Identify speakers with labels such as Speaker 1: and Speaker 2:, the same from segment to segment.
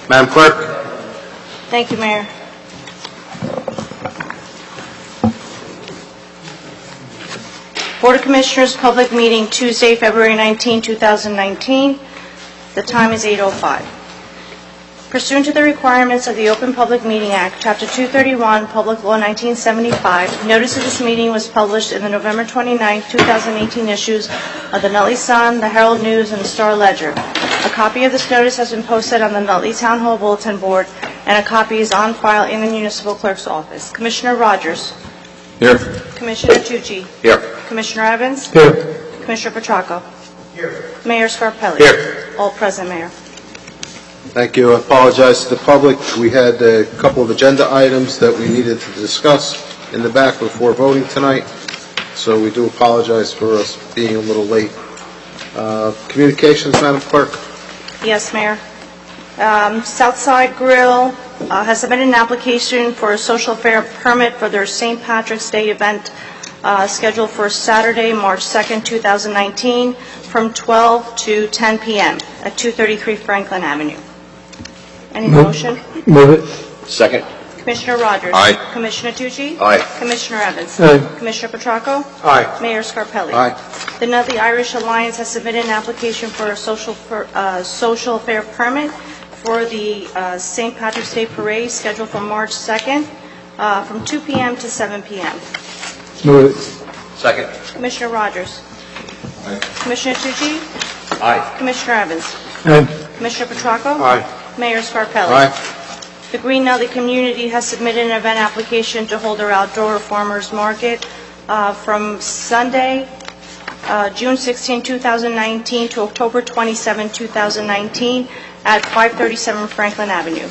Speaker 1: Madam Clerk?
Speaker 2: Thank you, Mayor. Board of Commissioners Public Meeting Tuesday, February 19, 2019. The time is 8:05. Pursuant to the requirements of the Open Public Meeting Act, Chapter 231, Public Law 1975, notice of this meeting was published in the November 29, 2018 issues of the Nutley Sun, the Herald News, and the Star Ledger. A copy of this notice has been posted on the Nutley Town Hall Bulletin Board, and a copy is on file in the Municipal Clerk's office. Commissioner Rogers.
Speaker 1: Here.
Speaker 2: Commissioner Tucci.
Speaker 1: Here.
Speaker 2: Commissioner Evans.
Speaker 1: Here.
Speaker 2: Commissioner Petracco.
Speaker 1: Here.
Speaker 2: Mayor Scarpelli.
Speaker 1: Here.
Speaker 2: All present, Mayor.
Speaker 1: Thank you. I apologize to the public. We had a couple of agenda items that we needed to discuss in the back before voting tonight, so we do apologize for us being a little late. Communications, Madam Clerk?
Speaker 2: Yes, Mayor. Southside Grill has submitted an application for a social fare permit for their St. Patrick's Day event scheduled for Saturday, March 2nd, 2019, from 12 to 10 p.m. at 233 Franklin Avenue. Any motion?
Speaker 3: Move it.
Speaker 1: Second.
Speaker 2: Commissioner Rogers.
Speaker 1: Aye.
Speaker 2: Commissioner Tucci.
Speaker 1: Aye.
Speaker 2: Commissioner Evans.
Speaker 3: Aye.
Speaker 2: Commissioner Petracco.
Speaker 1: Aye.
Speaker 2: Mayor Scarpelli.
Speaker 1: Aye.
Speaker 2: The Nutley Irish Alliance has submitted an application for a social fare permit for the St. Patrick's Day Parade scheduled for March 2nd from 2 p.m. to 7 p.m.
Speaker 3: Move it.
Speaker 1: Second.
Speaker 2: Commissioner Rogers.
Speaker 1: Aye.
Speaker 2: Commissioner Tucci.
Speaker 1: Aye.
Speaker 2: Commissioner Evans.
Speaker 3: Aye.
Speaker 2: Commissioner Petracco.
Speaker 1: Aye.
Speaker 2: Mayor Scarpelli.
Speaker 1: Aye.
Speaker 2: The Green Nutley community has submitted an event application to hold their outdoor farmers market from Sunday, June 16, 2019 to October 27, 2019 at 537 Franklin Avenue.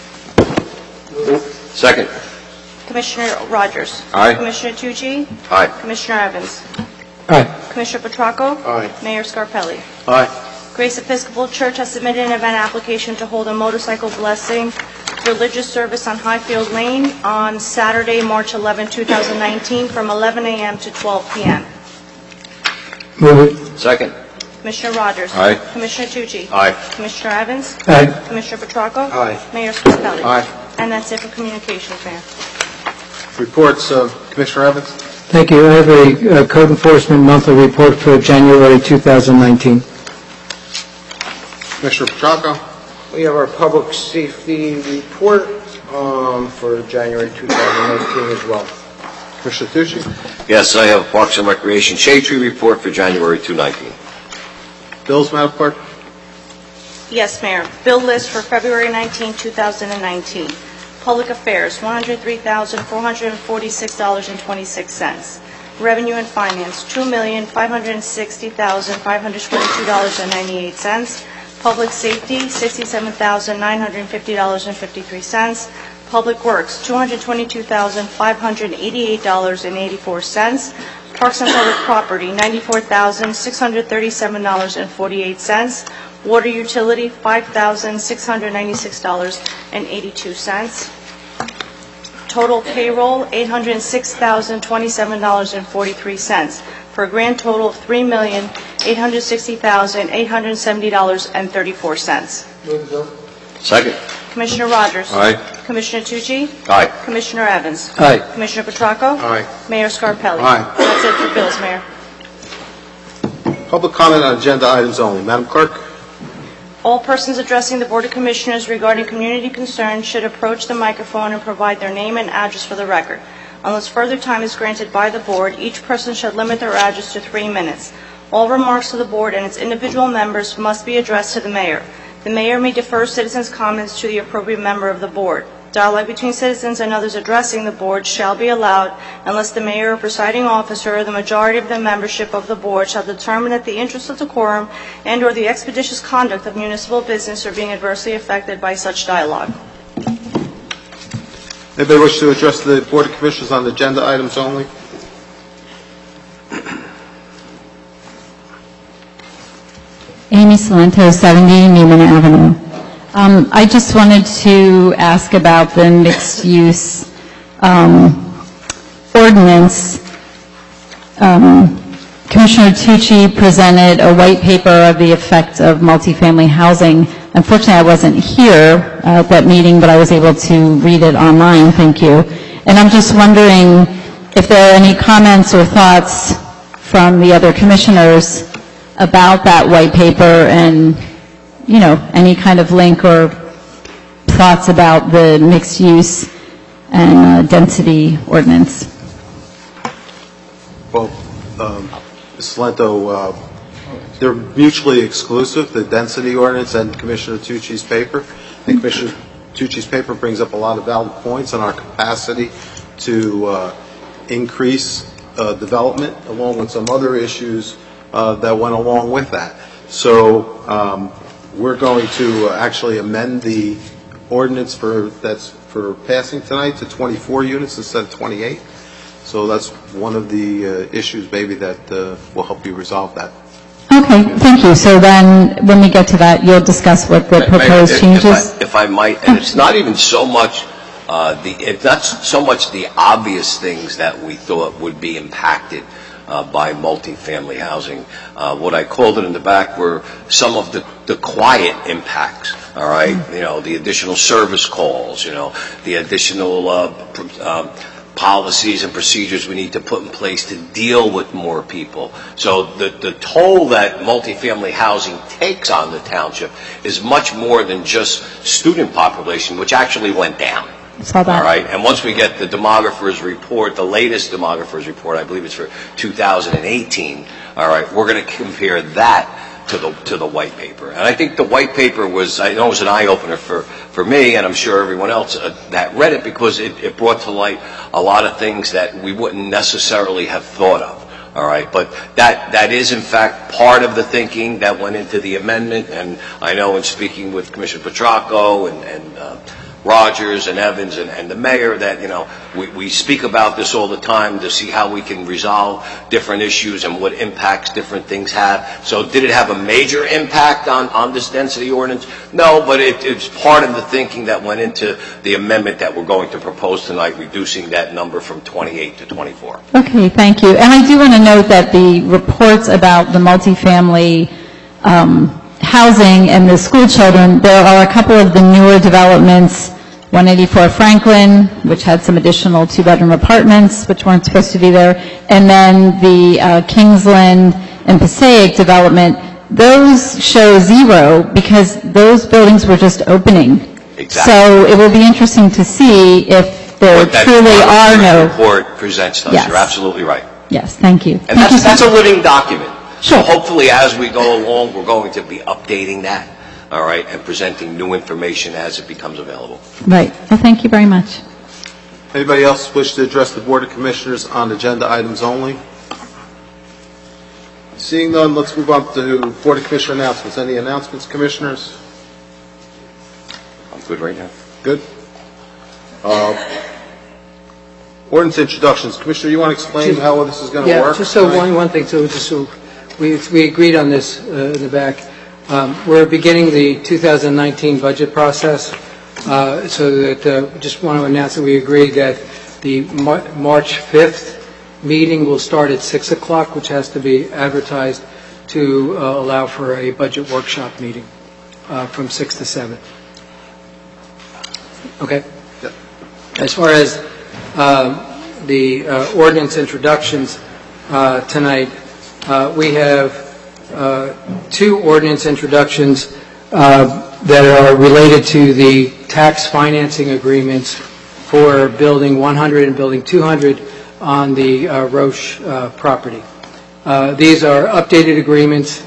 Speaker 1: Second.
Speaker 2: Commissioner Rogers.
Speaker 1: Aye.
Speaker 2: Commissioner Tucci.
Speaker 1: Aye.
Speaker 2: Commissioner Evans.
Speaker 3: Aye.
Speaker 2: Commissioner Petracco.
Speaker 1: Aye.
Speaker 2: Mayor Scarpelli.
Speaker 1: Aye.
Speaker 2: Grace Episcopal Church has submitted an event application to hold a motorcycle blessing religious service on Highfield Lane on Saturday, March 11, 2019 from 11 a.m. to 12 p.m.
Speaker 3: Move it.
Speaker 1: Second.
Speaker 2: Commissioner Rogers.
Speaker 1: Aye.
Speaker 2: Commissioner Tucci.
Speaker 1: Aye.
Speaker 2: Commissioner Evans.
Speaker 3: Aye.
Speaker 2: Commissioner Petracco.
Speaker 1: Aye.
Speaker 2: Mayor Scarpelli.
Speaker 1: Aye.
Speaker 2: And that's it for communications, Mayor.
Speaker 1: Reports of Commissioner Evans?
Speaker 3: Thank you. I have a code enforcement monthly report for January 2019.
Speaker 1: Commissioner Petracco?
Speaker 4: We have our public safety report for January 2019 as well.
Speaker 1: Commissioner Tucci?
Speaker 5: Yes, I have Parks and Recreation Shade Tree Report for January 2019.
Speaker 1: Bills, Madam Clerk?
Speaker 2: Yes, Mayor. Bill list for February 19, 2019. Public Affairs, $103,446.26. Revenue and Finance, $2,560,522.98. Public Safety, $67,950.53. Public Works, $222,588.84. Parks and Public Property, $94,637.48. Water Utility, $5,696.82. Total payroll, $806,027.43, for a grand total of $3,860,870.34.
Speaker 5: Second.
Speaker 2: Commissioner Rogers.
Speaker 1: Aye.
Speaker 2: Commissioner Tucci.
Speaker 5: Aye.
Speaker 2: Commissioner Evans.
Speaker 3: Aye.
Speaker 2: Commissioner Petracco.
Speaker 1: Aye.
Speaker 2: Mayor Scarpelli.
Speaker 1: Aye.
Speaker 2: That's it for bills, Mayor.
Speaker 1: Public comment on agenda items only. Madam Clerk?
Speaker 2: All persons addressing the Board of Commissioners regarding community concerns should approach the microphone and provide their name and address for the record. Unless further time is granted by the Board, each person should limit their address to 3 minutes. All remarks to the Board and its individual members must be addressed to the Mayor. The Mayor may defer citizens' comments to the appropriate member of the Board. Dialogue between citizens and others addressing the Board shall be allowed unless the Mayor or presiding officer or the majority of the membership of the Board shall determine that the interests of decorum and or the expeditious conduct of municipal business are being adversely affected by such dialogue.
Speaker 1: Anybody wish to address the Board of Commissioners on agenda items only?
Speaker 6: Amy Salento, 70 Newman Avenue. I just wanted to ask about the mixed-use ordinance. Commissioner Tucci presented a white paper of the effect of multifamily housing unfortunately, I wasn't here at that meeting, but I was able to read it online, thank you. And I'm just wondering if there are any comments or thoughts from the other commissioners about that white paper and, you know, any kind of link or thoughts about the mixed use and density ordinance.
Speaker 1: Well, Ms. Lento, they're mutually exclusive, the density ordinance and Commissioner Tucci's paper. And Commissioner Tucci's paper brings up a lot of valid points on our capacity to increase development, along with some other issues that went along with that. So we're going to actually amend the ordinance for passing tonight to 24 units instead of 28. So that's one of the issues maybe that will help you resolve that.
Speaker 6: Okay, thank you. So then, when we get to that, you'll discuss what the proposed changes?
Speaker 5: If I might, and it's not even so much it's not so much the obvious things that we thought would be impacted by multifamily housing. What I called it in the back were some of the quiet impacts. All right, you know, the additional service calls, you know, the additional policies and procedures we need to put in place to deal with more people. So the toll that multifamily housing takes on the township is much more than just student population, which actually went down.
Speaker 6: Saw that.
Speaker 5: All right, and once we get the demographer's report, the latest demographer's report, I believe it's for 2018, all right, we're going to compare that to the white paper. And I think the white paper was, I know it was an eye-opener for me, and I'm sure everyone else that read it, because it brought to light a lot of things that we wouldn't necessarily have thought of. All right, but that is in fact part of the thinking that went into the amendment. And I know in speaking with Commissioner Petracco and Rogers and Evans and the mayor that, you know, we speak about this all the time to see how we can resolve different issues and what impacts different things have. So did it have a major impact on this density ordinance? No, but it's part of the thinking that went into the amendment that we're going to propose tonight, reducing that number from 28 to 24.
Speaker 6: Okay, thank you. And I do want to note that the reports about the multifamily housing and the school children, there are a couple of the newer developments, 184 Franklin, which had some additional two-bedroom apartments, which weren't supposed to be there, and then the Kingsland and Passaic development. Those show 0 because those buildings were just opening.
Speaker 5: Exactly.
Speaker 6: So it will be interesting to see if there truly are no...
Speaker 5: What that report presents to us.
Speaker 6: Yes.
Speaker 5: You're absolutely right.
Speaker 6: Yes, thank you.
Speaker 5: And that's a living document.
Speaker 6: Sure.
Speaker 5: So hopefully as we go along, we're going to be updating that, all right, and presenting new information as it becomes available.
Speaker 6: Right. Well, thank you very much.
Speaker 1: Anybody else wish to address the Board of Commissioners on agenda items only? Seeing none, let's move on to Board of Commissioner announcements. Any announcements, Commissioners?
Speaker 5: I'm good right now.
Speaker 1: Good. Ordinance introductions. Commissioner, you want to explain how this is going to work?
Speaker 7: Yeah, just so one thing, so we agreed on this in the back. We're beginning the 2019 budget process, so that just want to announce that we agreed that the March 5th meeting will start at 6 o'clock, which has to be advertised to allow for a budget workshop meeting from 6 to 7. Okay?
Speaker 1: Yep.
Speaker 7: As far as the ordinance introductions tonight, we have 2 ordinance introductions that are related to the tax financing agreements for Building 100 and Building 200 on the Roche property. These are updated agreements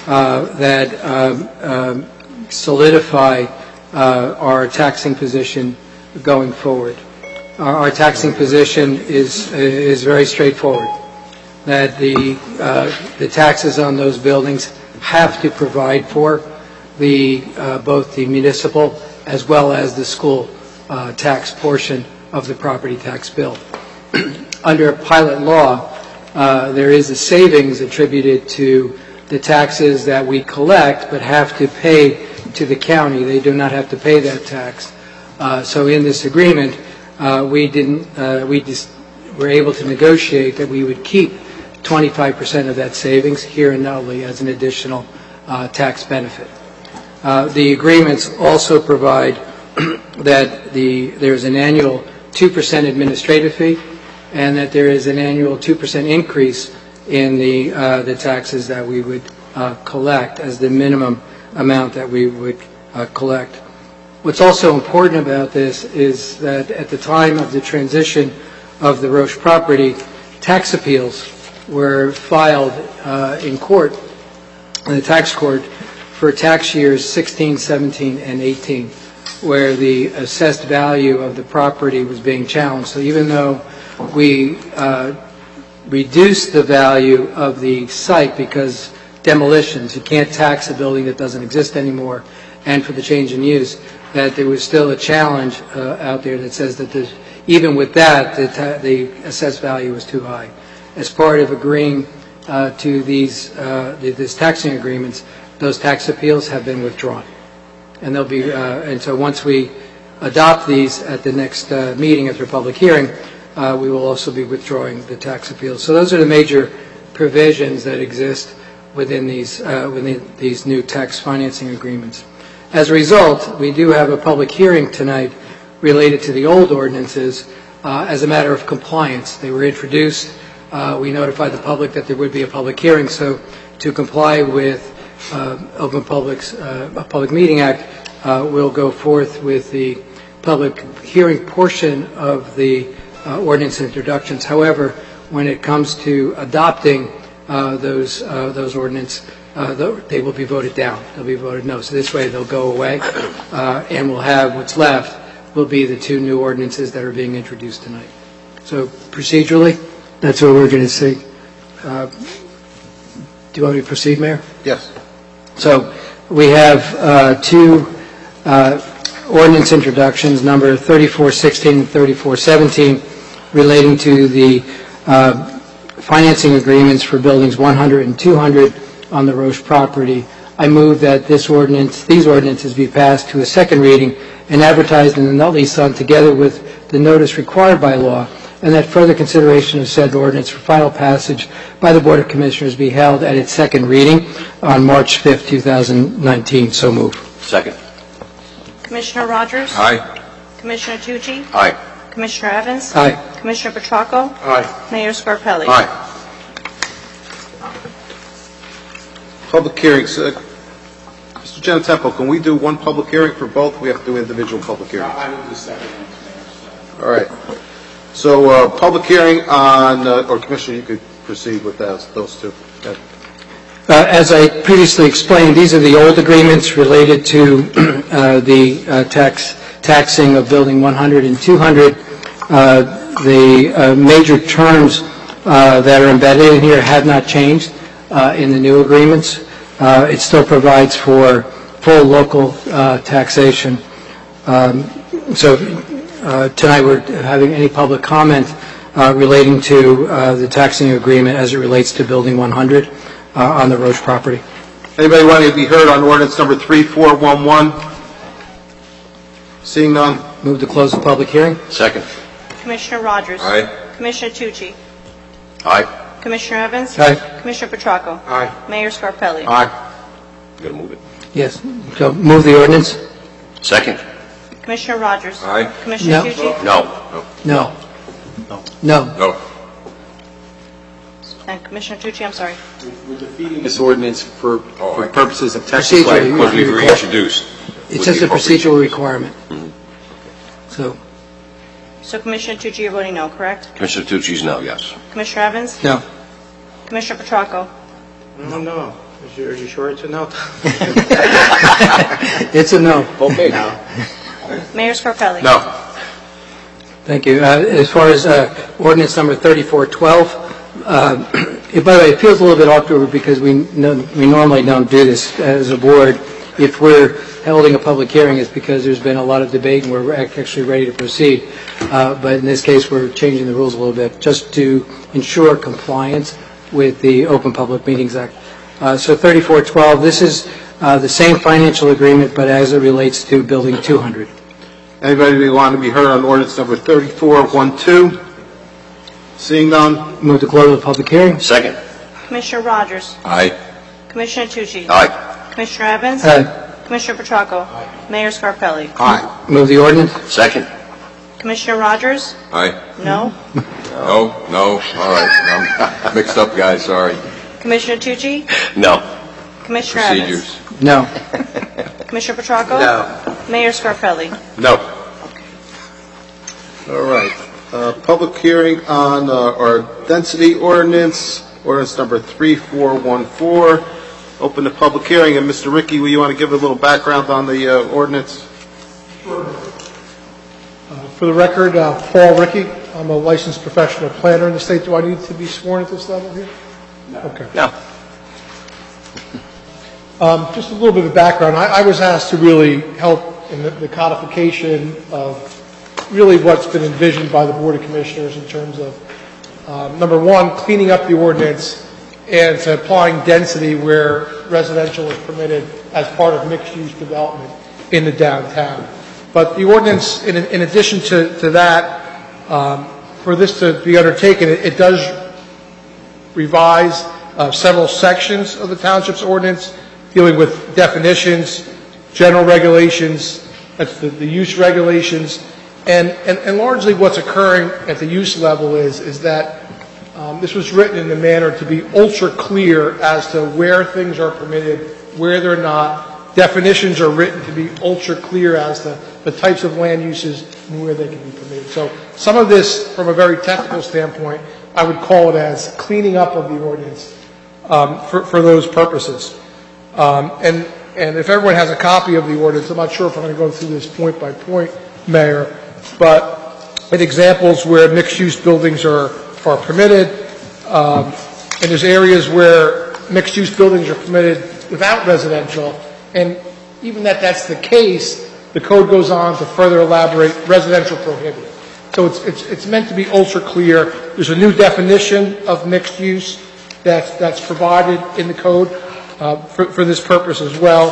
Speaker 7: that solidify our taxing position going forward. Our taxing position is very straightforward, that the taxes on those buildings have to provide for both the municipal as well as the school tax portion of the property tax bill. Under pilot law, there is a savings attributed to the taxes that we collect but have to pay to the county. They do not have to pay that tax. So in this agreement, we were able to negotiate that we would keep 25% of that savings here in Nutley as an additional tax benefit. The agreements also provide that there's an annual 2% administrative fee, and that there is an annual 2% increase in the taxes that we would collect as the minimum amount that we would collect. What's also important about this is that at the time of the transition of the Roche property, tax appeals were filed in court, in the tax court, for tax years 16, 17, and 18, where the assessed value of the property was being challenged. So even though we reduced the value of the site because demolitions, you can't tax a building that doesn't exist anymore, and for the change in use, that there was still a challenge out there that says that even with that, the assessed value was too high. As part of agreeing to these taxing agreements, those tax appeals have been withdrawn. And they'll be, and so once we adopt these at the next meeting after public hearing, we will also be withdrawing the tax appeals. So those are the major provisions that exist within these new tax financing agreements. As a result, we do have a public hearing tonight related to the old ordinances as a matter of compliance. They were introduced. We notified the public that there would be a public hearing. So to comply with Open Public Meeting Act, we'll go forth with the public hearing portion of the ordinance introductions. However, when it comes to adopting those ordinances, they will be voted down. They'll be voted no. So this way they'll go away, and we'll have what's left will be the two new ordinances that are being introduced tonight. So procedurally, that's what we're going to see. Do you want me to proceed, Mayor?
Speaker 1: Yes.
Speaker 7: So we have two ordinance introductions, number 3416 and 3417, relating to the financing agreements for buildings 100 and 200 on the Roche property. I move that these ordinances be passed to a second reading and advertised in the Nutley Sun together with the notice required by law, and that further consideration of said ordinance for final passage by the Board of Commissioners be held at its second reading on March 5th, 2019. So move.
Speaker 5: Second.
Speaker 2: Commissioner Rogers?
Speaker 5: Aye.
Speaker 2: Commissioner Tucci?
Speaker 5: Aye.
Speaker 2: Commissioner Evans?
Speaker 7: Aye.
Speaker 2: Commissioner Petracco?
Speaker 4: Aye.
Speaker 2: Mayor Scarpelli?
Speaker 5: Aye.
Speaker 1: Public hearings. Mr. Genetempo, can we do one public hearing for both? We have to do individual public hearings.
Speaker 8: I will do second one, Mayor.
Speaker 1: All right. So, public hearing on, or Commissioner, you could proceed with those two. Okay.
Speaker 7: As I previously explained, these are the old agreements related to the taxing of building 100 and 200. The major terms that are embedded in here have not changed in the new agreements. It still provides for full local taxation. So tonight we're having any public comment relating to the taxing agreement as it relates to building 100 on the Roche property.
Speaker 1: Anybody want to be heard on ordinance number 3411? Seeing none?
Speaker 7: Move to close the public hearing.
Speaker 5: Second.
Speaker 2: Commissioner Rogers?
Speaker 5: Aye.
Speaker 2: Commissioner Tucci?
Speaker 5: Aye.
Speaker 2: Commissioner Evans?
Speaker 7: Aye.
Speaker 2: Commissioner Petracco?
Speaker 4: Aye.
Speaker 2: Mayor Scarpelli?
Speaker 1: Aye.
Speaker 5: Got to move it.
Speaker 7: Yes. So move the ordinance.
Speaker 5: Second.
Speaker 2: Commissioner Rogers?
Speaker 5: Aye.
Speaker 2: Commissioner
Speaker 7: No.
Speaker 2: Tucci?
Speaker 5: No.
Speaker 7: No. No.
Speaker 5: No.
Speaker 2: And Commissioner Tucci, I'm sorry.
Speaker 8: We're defeating this ordinance for purposes of tax
Speaker 7: Procedure.
Speaker 8: collector.
Speaker 5: Because we've reintroduced.
Speaker 7: It's just a procedural requirement. So,
Speaker 2: So Commissioner Tucci, you're voting no, correct?
Speaker 5: Commissioner Tucci's no, yes.
Speaker 2: Commissioner Evans?
Speaker 7: no.
Speaker 2: Commissioner Petracco?
Speaker 4: No. Are you sure it's a no?
Speaker 7: It's a no.
Speaker 4: Okay.
Speaker 2: Mayor Scarpelli?
Speaker 5: No.
Speaker 7: Thank you. As far as ordinance number 3412, by the way, it feels a little bit awkward because we normally don't do this as a board. If we're holding a public hearing, it's because there's been a lot of debate and we're actually ready to proceed. But in this case, we're changing the rules a little bit just to ensure compliance with the Open Public Meetings Act. So 3412, this is the same financial agreement, but as it relates to Building 200.
Speaker 1: Anybody want to be heard on ordinance number 3412? Seeing none?
Speaker 7: Move to close the public hearing.
Speaker 5: Second.
Speaker 2: Commissioner Rogers?
Speaker 5: Aye.
Speaker 2: Commissioner Tucci?
Speaker 5: Aye.
Speaker 2: Commissioner Evans?
Speaker 7: Aye.
Speaker 2: Commissioner Petracco? Mayor Scarpelli?
Speaker 4: Aye.
Speaker 3: Move the ordinance.
Speaker 5: Second.
Speaker 2: Commissioner Rogers?
Speaker 8: Aye.
Speaker 2: No?
Speaker 8: No, all right. I'm mixed up, guys, sorry.
Speaker 2: Commissioner Tucci?
Speaker 5: No.
Speaker 2: Commissioner Evans?
Speaker 8: Procedures.
Speaker 3: No.
Speaker 2: Commissioner Petracco?
Speaker 4: No.
Speaker 2: Mayor Scarpelli?
Speaker 1: No. All right. Public hearing on our density ordinance number 3414. Open the public hearing, and Mr. Ricky, will you want to give a little background on the ordinance?
Speaker 9: For the record, Paul Ricky, I'm a licensed professional planner in the state. Do I need to be sworn at this level here? No. Okay.
Speaker 5: No.
Speaker 9: Just a little bit of background. I was asked to really help in the codification of really what's been envisioned by the Board of Commissioners in terms of, number one, cleaning up the ordinance and applying density where residential is permitted as part of mixed-use development in the downtown. But the ordinance, in addition to that, for this to be undertaken, it does revise several sections of the township's ordinance dealing with definitions, general regulations, that's the use regulations, and largely what's occurring at the use level is that this was written in a manner to be ultra clear as to where things are permitted, where they're not. Definitions are written to be ultra clear as to the types of land uses and where they can be permitted. So some of this, from a very technical standpoint, I would call it as cleaning up of the ordinance for those purposes. And if everyone has a copy of the ordinance, I'm not sure if I'm going to go through this point by point, Mayor, but in examples where mixed-use buildings are permitted, and there's areas where mixed-use buildings are permitted without residential, and even that's the case, the code goes on to further elaborate residential prohibited. So it's meant to be ultra clear. There's a new definition of mixed use that's provided in the code for this purpose as well.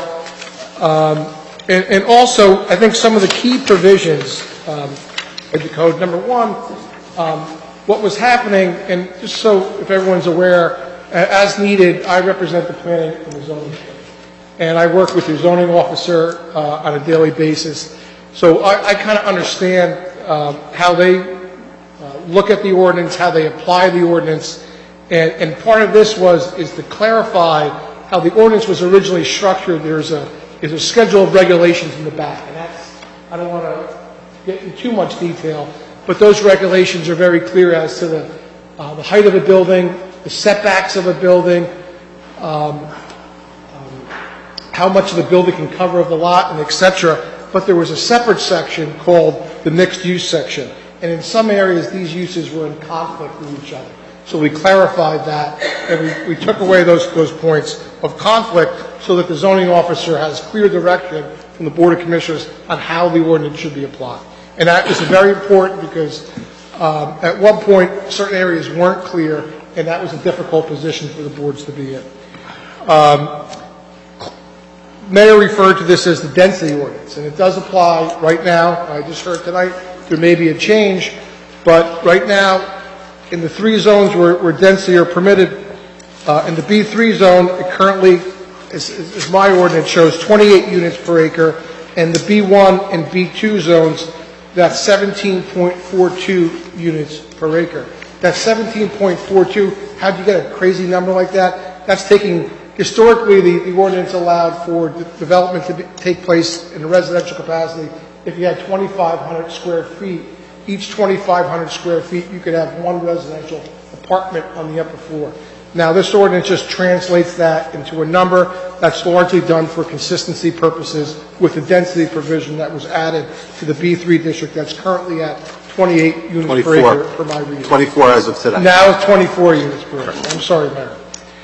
Speaker 9: And also, I think some of the key provisions in the code. Number one, what was happening, and just so if everyone's aware, as needed, I represent the planning and the zoning board. And I work with the zoning officer on a daily basis. So I kind of understand how they look at the ordinance, how they apply the ordinance. And part of this is to clarify how the ordinance was originally structured. There's a schedule of regulations in the back. And I don't want to get into too much detail, but those regulations are very clear as to the height of a building, the setbacks of a building, how much of the building can cover of the lot, and et cetera. But there was a separate section called the mixed use section. And in some areas, these uses were in conflict with each other. So we clarified that, and we took away those points of conflict so that the zoning officer has clear direction from the Board of Commissioners on how the ordinance should be applied. And that is very important because at one point, certain areas weren't clear, and that was a difficult position for the boards to be in. Mayor referred to this as the density ordinance, and it does apply right now. I just heard tonight there may be a change, but right now, in the 3 zones where density are permitted, in the B3 zone, it currently, as my ordinance shows, 28 units per acre, and the B1 and B2 zones, that's 17.42 units per acre. That 17.42, how'd you get a crazy number like that? That's taking, historically, the ordinance allowed for development to take place in a residential capacity. If you had 2,500 square feet, each 2,500 square feet, you could have one residential apartment on the upper floor. Now, this ordinance just translates that into a number that's largely done for consistency purposes with the density provision that was added to the B3 district that's currently at 28 units per acre per my reading.
Speaker 1: 24 as of today.
Speaker 9: Now it's 24 units per acre. I'm sorry, Mayor.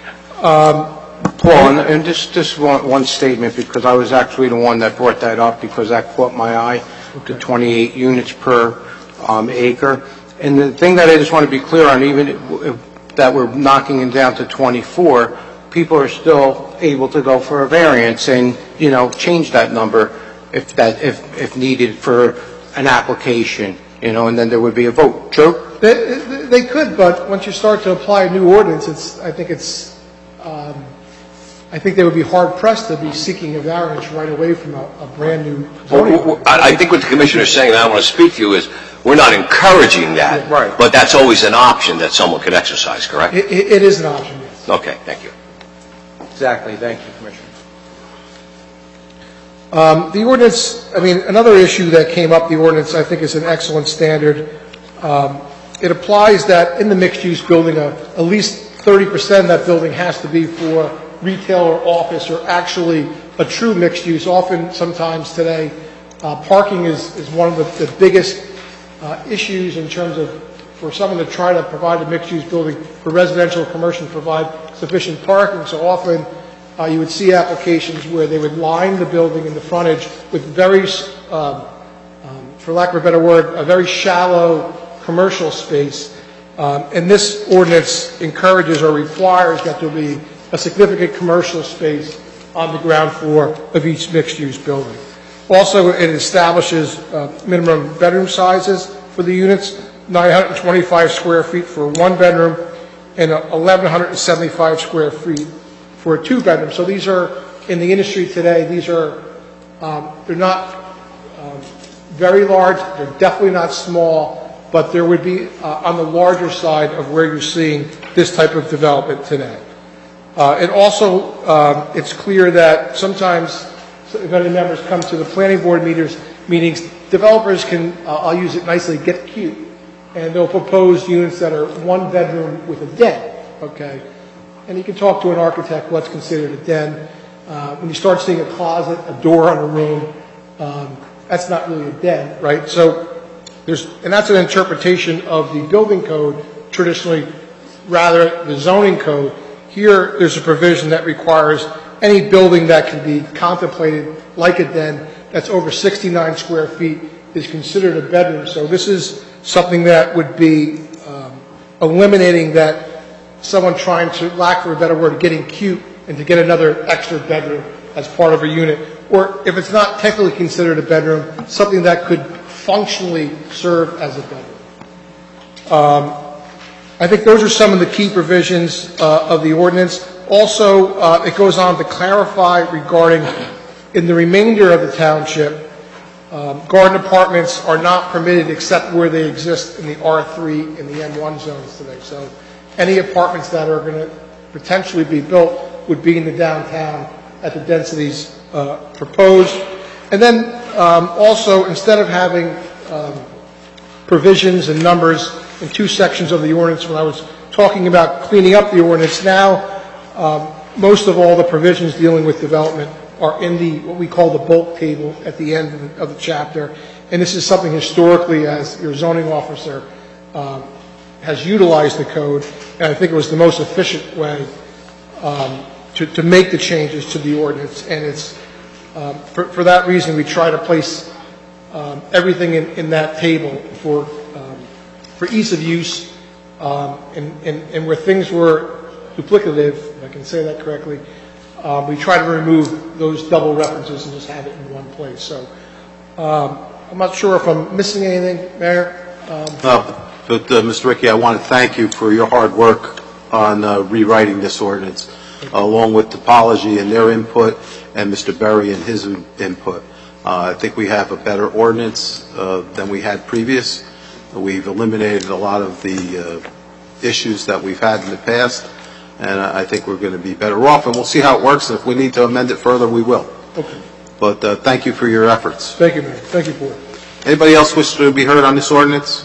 Speaker 4: Paul, and just one statement, because I was actually the one that brought that up because that caught my eye, the 28 units per acre. And the thing that I just want to be clear on, even if that we're knocking it down to 24, people are still able to go for a variance and, change that number if needed for an application, and then there would be a vote. True?
Speaker 9: They could, but once you start to apply a new ordinance, I think it's I think they would be hard-pressed to be seeking a variance right away from a brand-new zoning.
Speaker 5: I think what the commissioner is saying, and I want to speak to you, is we're not encouraging that,
Speaker 4: Right.
Speaker 5: but that's always an option that someone could exercise, correct?
Speaker 9: It is an option, yes.
Speaker 5: Okay, thank you.
Speaker 4: Exactly, thank you, Commissioner.
Speaker 9: The ordinance, another issue that came up, the ordinance, I think, is an excellent standard. It applies that in the mixed-use building, at least 30% of that building has to be for retail or office, or actually a true mixed-use. Sometimes today, parking is one of the biggest issues in terms of, for someone to try to provide a mixed-use building for residential or commercial, provide sufficient parking. So often, you would see applications where they would line the building in the frontage with very, for lack of a better word, a very shallow commercial space. And this ordinance encourages or requires that there be a significant commercial space on the ground floor of each mixed-use building. Also, it establishes minimum bedroom sizes for the units, 925 square feet for one bedroom and 1,175 square feet for a two-bedroom. So these are, in the industry today, these are, they're not very large, they're definitely not small, but there would be on the larger side of where you're seeing this type of development today. It also, it's clear that sometimes, if any members come to the planning board meetings, developers can, I'll use it nicely, get cute, and they'll propose units that are one bedroom with a den, okay? And you can talk to an architect what's considered a den. When you start seeing a closet, a door on a room, that's not really a den, right? So and that's an interpretation of the building code traditionally, rather the zoning code. Here, there's a provision that requires any building that can be contemplated like a den that's over 69 square feet is considered a bedroom. So this is something that would be eliminating that someone trying to, lack for a better word, getting cute and to get another extra bedroom as part of a unit. Or if it's not technically considered a bedroom, something that could functionally serve as a bedroom. I think those are some of the key provisions of the ordinance. Also, it goes on to clarify regarding, in the remainder of the township, garden apartments are not permitted except where they exist in the R3 and the M1 zones today. So any apartments that are going to potentially be built would be in the downtown at the densities proposed. And then also, instead of having provisions and numbers in two sections of the ordinance, when I was talking about cleaning up the ordinance, now most of all the provisions dealing with development are in the what we call the bulk table at the end of the chapter. And this is something historically, as your zoning officer has utilized the code, and I think it was the most efficient way to make the changes to the ordinance. And it's for that reason we try to place everything in that table for ease of use, and where things were duplicative, if I can say that correctly, we try to remove those double references and just have it in one place. So I'm not sure if I'm missing anything, Mayor.
Speaker 1: No, but Mr. Ricky, I want to thank you for your hard work on rewriting this ordinance, along with Topology and their input and Mr. Berry and his input. I think we have a better ordinance than we had previous. We've eliminated a lot of the issues that we've had in the past, and I think we're going to be better off, and we'll see how it works, and if we need to amend it further, we will.
Speaker 9: Okay.
Speaker 1: But thank you for your efforts.
Speaker 9: Thank you, Mayor. Thank you for it.
Speaker 1: Anybody else wish to be heard on this ordinance?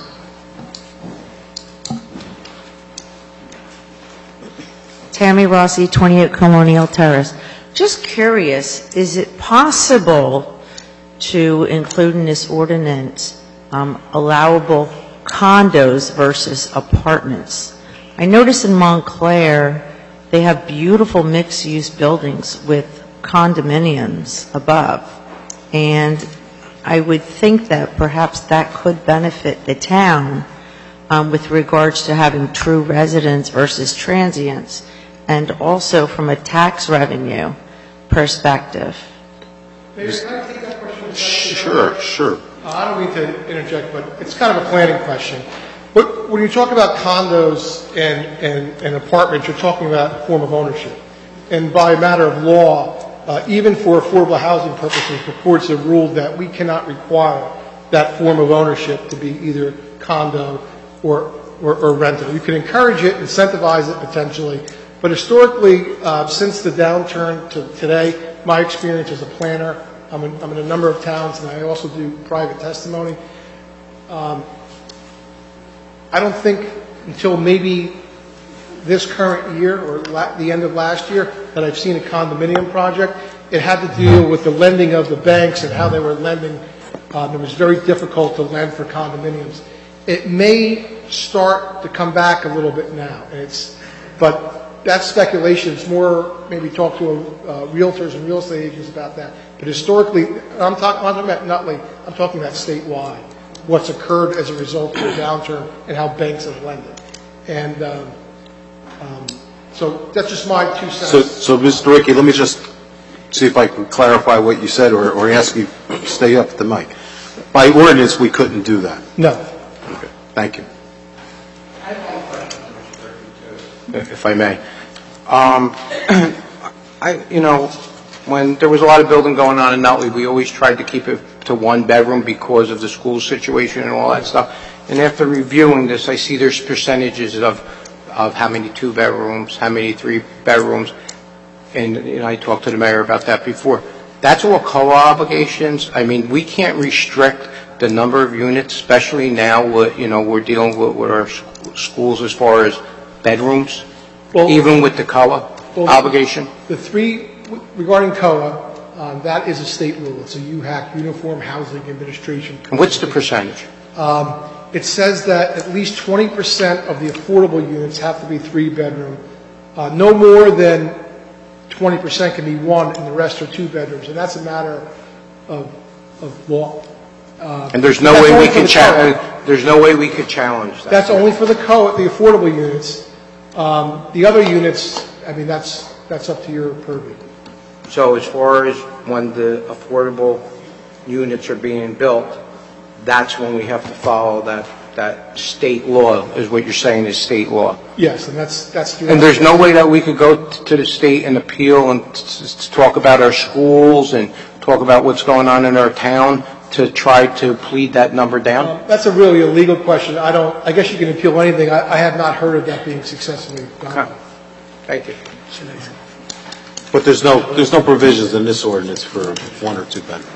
Speaker 10: Tammy Rossi, 28 Colonial Terrace. Just curious, is it possible to include in this ordinance allowable condos versus apartments? I notice in Montclair they have beautiful mixed-use buildings with condominiums above, and I would think that perhaps that could benefit the town with regards to having true residents versus transients, and also from a tax revenue perspective.
Speaker 9: Mayor, can I take that question?
Speaker 1: Sure.
Speaker 9: I don't mean to interject, but it's kind of a planning question. When you talk about condos and apartments, you're talking about a form of ownership. and by a matter of law, even for affordable housing purposes, the courts have ruled that we cannot require that form of ownership to be either condo or rental. You can encourage it, incentivize it potentially, but historically, since the downturn to today, my experience as a planner, I'm in a number of towns, and I also do private testimony. I don't think until maybe this current year or the end of last year that I've seen a condominium project. It had to deal with the lending of the banks and how they were lending. It was very difficult to lend for condominiums. It may start to come back a little bit now, but that's speculation. It's more maybe talk to realtors and real estate agents about that. But historically, I'm talking about Nutley, I'm talking about statewide, what's occurred as a result of the downturn and how banks have lended. And so that's just my 2 cents.
Speaker 1: So Mr. Ricky, let me just see if I can clarify what you said or ask you to stay up at the mic. By ordinance, we couldn't do that.
Speaker 9: No.
Speaker 1: Okay. Thank you.
Speaker 4: I have one question, Mr. Ricky, too. If I may. When there was a lot of building going on in Nutley, we always tried to keep it to 1 bedroom because of the school situation and all that stuff. And after reviewing this, I see there's percentages of how many 2 bedrooms, how many 3 bedrooms, and I talked to the mayor about that before. That's all COA obligations. I mean, we can't restrict the number of units, especially now we're dealing with our schools as far as bedrooms, even with the COA obligation.
Speaker 9: The 3 regarding COA, that is a state rule. It's a UHAC, Uniform Housing Administration.
Speaker 4: And what's the percentage?
Speaker 9: It says that at least 20% of the affordable units have to be 3-bedroom. No more than 20% can be 1, and the rest are 2 bedrooms. And that's a matter of law.
Speaker 4: And there's no way we could challenge. There's no way we could challenge that.
Speaker 9: That's only for the COA, the affordable units. The other units, I mean, that's up to your purview.
Speaker 4: So as far as when the affordable units are being built, that's when we have to follow that state law, is what you're saying is state law.
Speaker 9: Yes, and that's
Speaker 4: And there's no way that we could go to the state and appeal and talk about our schools and talk about what's going on in our town to try to plead that number down?
Speaker 9: That's a really illegal question. I guess you can appeal anything. I have not heard of that being successfully done.
Speaker 4: Okay. Thank you.
Speaker 1: But there's no provisions in this ordinance for 1 or 2 bedroom.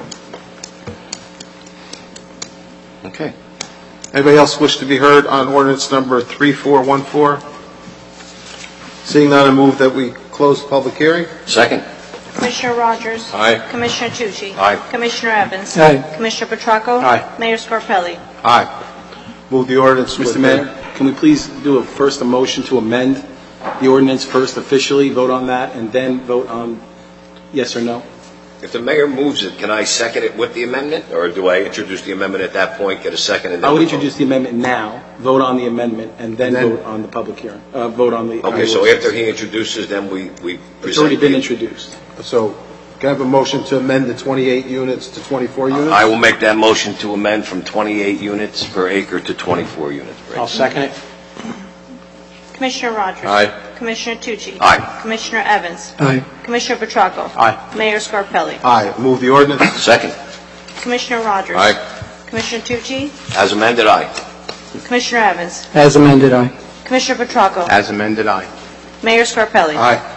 Speaker 1: Okay. Anybody else wish to be heard on ordinance number 3414? Seeing none, I move that we close the public hearing.
Speaker 5: Second.
Speaker 2: Commissioner Rogers?
Speaker 5: Aye.
Speaker 2: Commissioner Tucci?
Speaker 5: Aye.
Speaker 2: Commissioner Evans?
Speaker 3: Aye.
Speaker 2: Commissioner Petracco?
Speaker 4: Aye.
Speaker 2: Mayor Scarpelli?
Speaker 4: Aye.
Speaker 1: Move the ordinance with
Speaker 8: Mr. Mayor, can we please do a motion to amend the ordinance first officially, vote on that, and then vote on yes or no?
Speaker 5: If the mayor moves it, can I second it with the amendment, or do I introduce the amendment at that point, get a second, and then
Speaker 8: I would
Speaker 5: vote?
Speaker 8: introduce the amendment now, vote on the amendment, and then vote on the public hearing, vote on the...
Speaker 5: Okay, so after he introduces, then we present...
Speaker 8: It's already been introduced.
Speaker 1: So, can I have a motion to amend the 28 units to 24 units?
Speaker 5: I will make that motion to amend from 28 units per acre to 24 units per acre.
Speaker 4: I'll second it.
Speaker 2: Commissioner Rogers?
Speaker 5: Aye.
Speaker 2: Commissioner Tucci?
Speaker 5: Aye.
Speaker 2: Commissioner Evans?
Speaker 3: Aye.
Speaker 2: Commissioner Petracco?
Speaker 4: Aye.
Speaker 2: Mayor Scarpelli?
Speaker 1: Aye. Move the ordinance.
Speaker 5: Second.
Speaker 2: Commissioner Rogers?
Speaker 5: Aye.
Speaker 2: Commissioner Tucci?
Speaker 5: As amended, aye.
Speaker 2: Commissioner Evans?
Speaker 3: As amended, aye.
Speaker 2: Commissioner Petracco?
Speaker 4: As amended, aye.
Speaker 2: Mayor Scarpelli?
Speaker 1: Aye.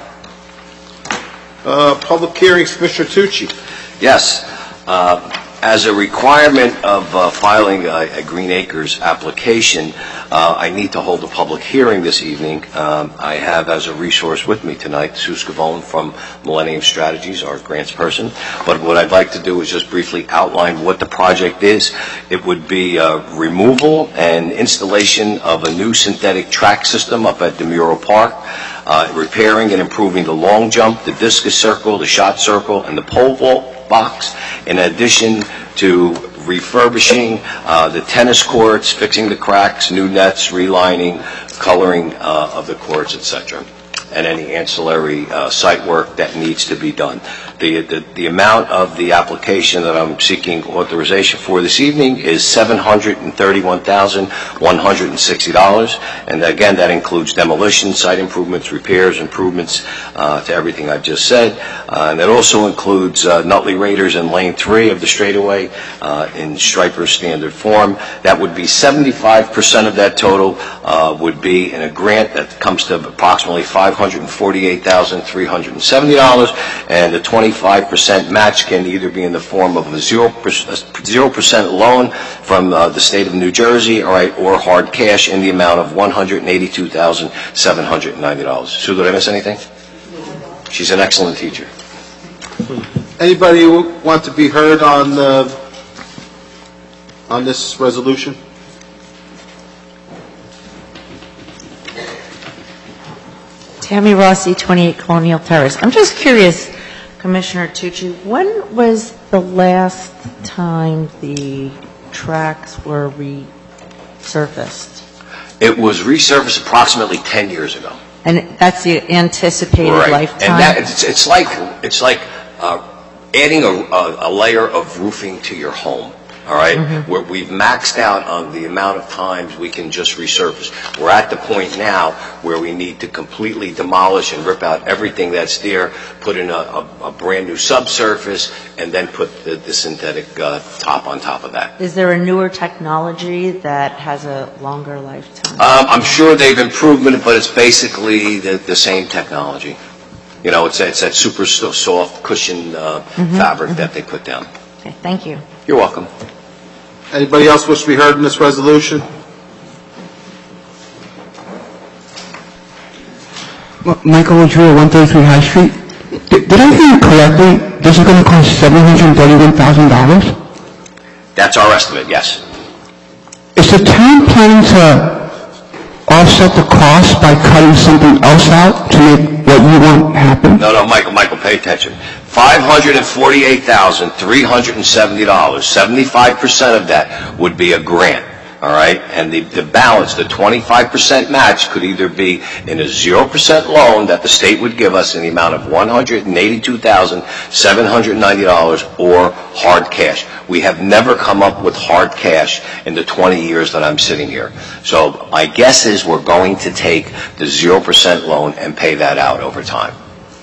Speaker 1: Public hearings, Commissioner Tucci.
Speaker 5: Yes. As a requirement of filing a Green Acres application, I need to hold a public hearing this evening. I have as a resource with me tonight Sue Scavone from Millennium Strategies, our grants person. But what I'd like to do is just briefly outline what the project is. It would be removal and installation of a new synthetic track system up at DeMuro Park, repairing and improving the long jump, the discus circle, the shot circle, and the pole vault box, in addition to refurbishing the tennis courts, fixing the cracks, new nets, relining, coloring of the courts, etc., and any ancillary site work that needs to be done. The amount of the application that I'm seeking authorization for this evening is $731,160, and again, that includes demolition, site improvements, repairs, improvements to everything I've just said, and that also includes Nutley Raiders in Lane 3 of the straightaway in striper standard form. That would be 75% of that total would be in a grant that comes to approximately $548,370, and the 25% match can either be in the form of a 0% loan from the state of New Jersey, all right, or hard cash in the amount of $182,790. Sue, did I miss anything? She's an excellent teacher.
Speaker 1: Anybody want to be heard on this resolution?
Speaker 10: Tammy Rossi, 28 Colonial Terrace. I'm just curious, Commissioner Tucci, when was the last time the tracks were resurfaced?
Speaker 5: It was resurfaced approximately 10 years ago.
Speaker 10: And that's the anticipated lifetime?
Speaker 5: And it's like adding a layer of roofing to your home. All right, where we've maxed out on the amount of times we can just resurface. We're at the point now where we need to completely demolish and rip out everything that's there, put in a brand new subsurface, and then put the synthetic top on top of that.
Speaker 10: Is there a newer technology that has a longer lifetime?
Speaker 5: I'm sure they've improved it, but it's basically the same technology. You know, it's that super soft cushion fabric that they put down.
Speaker 10: Okay, thank you.
Speaker 5: You're welcome.
Speaker 1: Anybody else wish to be heard in this resolution?
Speaker 11: Michael Andrea, 133 High Street. Did I hear you correctly? This is going to cost $731,000?
Speaker 5: That's our estimate, yes.
Speaker 11: Is the town planning to offset the cost by cutting something else out to make what you want happen?
Speaker 5: No, Michael, pay attention. $548,370. 75% of that would be a grant, all right? And the balance, the 25% match, could either be in a 0% loan that the state would give us in the amount of $182,790 or hard cash. We have never come up with hard cash in the 20 years that I'm sitting here. So my guess is we're going to take the 0% loan and pay that out over time.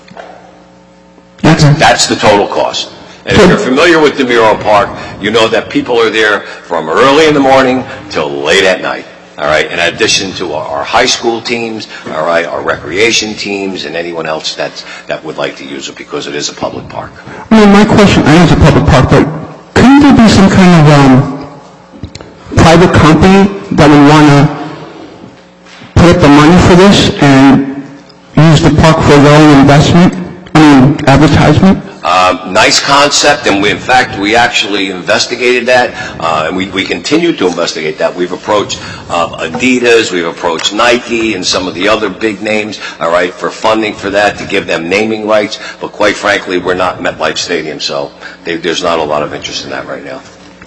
Speaker 5: That's the total cost. And if you're familiar with DeMuro Park, you know that people are there from early in the morning till late at night, all right, in addition to our high school teams, all right, our recreation teams, and anyone else that would like to use it because it is a public park.
Speaker 11: Well, my question, I know it's a public park, but couldn't there be some kind of private company that would want to put up the money for this and use the park for their own investment? Advertisement?
Speaker 5: Nice concept, and we actually investigated that, and we continue to investigate that. We've approached Adidas, we've approached Nike, and some of the other big names, all right, for funding for that, to give them naming rights, but quite frankly, we're not MetLife Stadium, so there's not a lot of interest in that right now.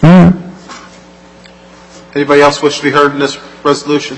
Speaker 1: Anybody else wish to be heard in this resolution?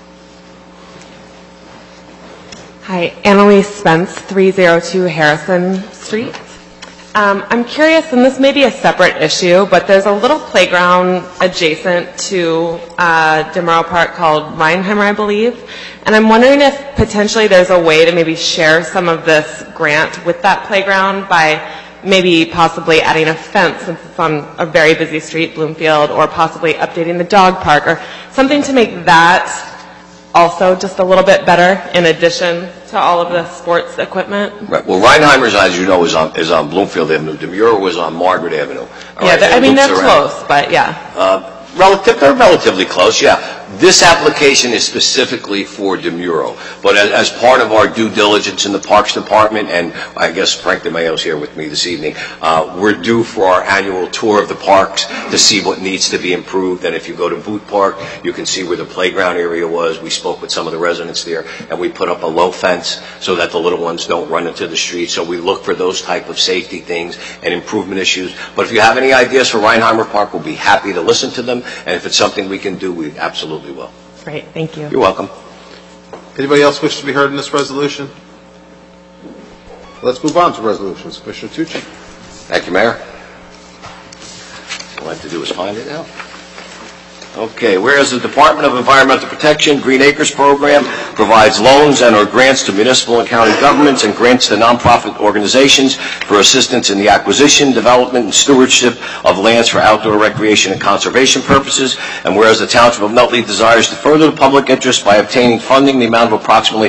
Speaker 12: Hi, Annalise Spence, 302 Harrison Street. I'm curious, and this may be a separate issue, but there's a little playground adjacent to DeMuro Park called Reinheimer, I believe, and I'm wondering if potentially there's a way to maybe share some of this grant with that playground by maybe possibly adding a fence since it's on a very busy street, Bloomfield, or possibly updating the dog park, or something to make that also just a little bit better in addition to all of the sports equipment.
Speaker 5: Right. Well, Reinheimer's, as you know, is on Bloomfield Avenue. DeMuro was on Margaret Avenue.
Speaker 12: Yeah, I mean, they're close, but yeah.
Speaker 5: They're relatively close, yeah. This application is specifically for DeMuro, but as part of our due diligence in the Parks Department, and I guess Frank DeMayo's here with me this evening, we're due for our annual tour of the parks to see what needs to be improved. And if you go to Boot Park, you can see where the playground area was. We spoke with some of the residents there, and we put up a low fence so that the little ones don't run into the street. So we look for those type of safety things and improvement issues. But if you have any ideas for Reinheimer Park, we'll be happy to listen to them. And if it's something we can do, we absolutely will.
Speaker 12: Great, thank you.
Speaker 5: You're welcome.
Speaker 1: Anybody else wish to be heard in this resolution? Let's move on to resolutions. Commissioner Tucci.
Speaker 5: Thank you, Mayor. All I have to do is find it now. Okay, whereas the Department of Environmental Protection Green Acres Program provides loans and/or grants to municipal and county governments and grants to nonprofit organizations for assistance in the acquisition, development, and stewardship of lands for outdoor recreation and conservation purposes, and whereas the Township of Nutley desires to further the public interest by obtaining funding in the amount of approximately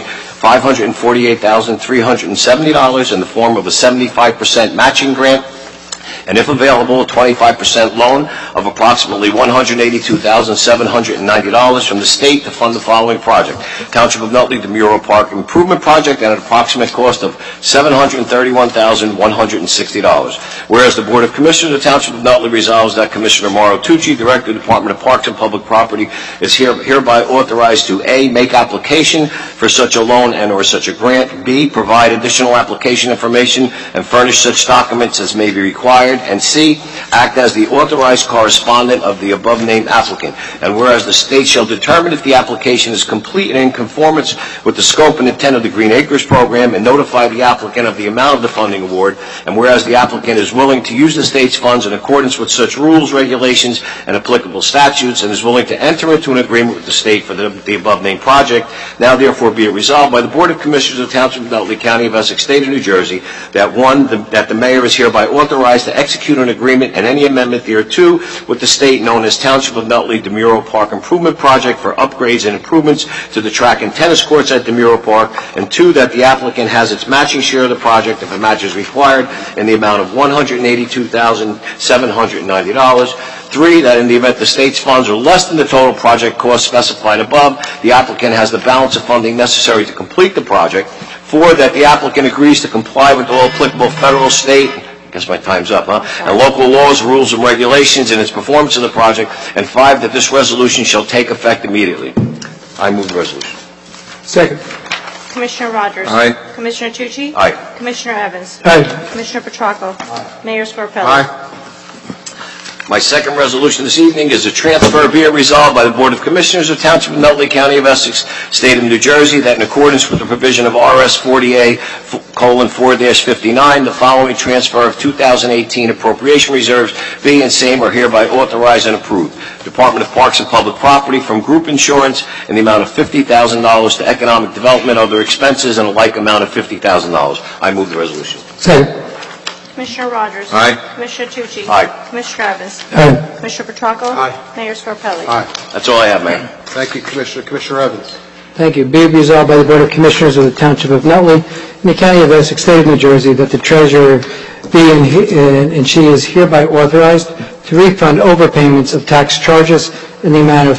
Speaker 5: $548,370 in the form of a 75% matching grant, and if available, a 25% loan of approximately $182,790 from the state to fund the following project. Township of Nutley Demuro Park Improvement Project at an approximate cost of $731,160. Whereas the Board of Commissioners of the Township of Nutley resolves that Commissioner Mauro Tucci, Director of the Department of Parks and Public Property, is hereby authorized to A, make application for such a loan and or such a grant, B, provide additional application information and furnish such documents as may be required, and C, act as the authorized correspondent of the above-named applicant. And whereas the state shall determine if the application is complete and in conformance with the scope and intent of the Green Acres Program and notify the applicant of the amount of the funding award, and whereas the applicant is willing to use the state's funds in accordance with such rules, regulations, and applicable statutes, and is willing to enter into an agreement with the state for the above-named project, now therefore be it resolved by the Board of Commissioners of the Township of Nutley, County of Essex, State of New Jersey, that one, that the mayor is hereby authorized to execute an agreement and any amendment thereto with the state known as Township of Nutley Demuro Park Improvement Project for upgrades and improvements to the track and tennis courts at Demuro Park, and two, that the applicant has its matching share of the project if a match is required in the amount of $182,790. Three, that in the event the state's funds are less than the total project cost specified above, the applicant has the balance of funding necessary to complete the project. Four, that the applicant agrees to comply with all applicable federal, state, I guess my time's up, and local laws, rules, and regulations in its performance of the project. And five, that this resolution shall take effect immediately. I move the resolution.
Speaker 9: Second.
Speaker 2: Commissioner Rogers?
Speaker 1: Aye.
Speaker 2: Commissioner Tucci?
Speaker 5: Aye.
Speaker 2: Commissioner Evans?
Speaker 9: Aye.
Speaker 2: Commissioner Petracco? Aye. Mayor Scarpelli?
Speaker 1: Aye.
Speaker 5: My second resolution this evening is a transfer be it resolved by the Board of Commissioners of Township of Nutley, County of Essex, State of New Jersey, that in accordance with the provision of RS 40A:4-59, the following transfer of 2018 appropriation reserves be and same are hereby authorized and approved. Department of Parks and Public Property from group insurance in the amount of $50,000 to economic development, other expenses, and a like amount of $50,000. I move the resolution.
Speaker 9: Second.
Speaker 2: Commissioner Rogers?
Speaker 1: Aye.
Speaker 2: Commissioner Tucci?
Speaker 5: Aye.
Speaker 2: Commissioner Evans?
Speaker 9: Aye.
Speaker 2: Commissioner Petracco?
Speaker 1: Aye.
Speaker 2: Mayor Scarpelli?
Speaker 1: Aye.
Speaker 5: That's all I have, Mayor.
Speaker 1: Thank you, Commissioner. Commissioner Evans.
Speaker 3: Thank you. Be it resolved by the Board of Commissioners of the Township of Nutley in the County of Essex, State of New Jersey, that the treasurer be and she is hereby authorized to refund overpayments of tax charges in the amount of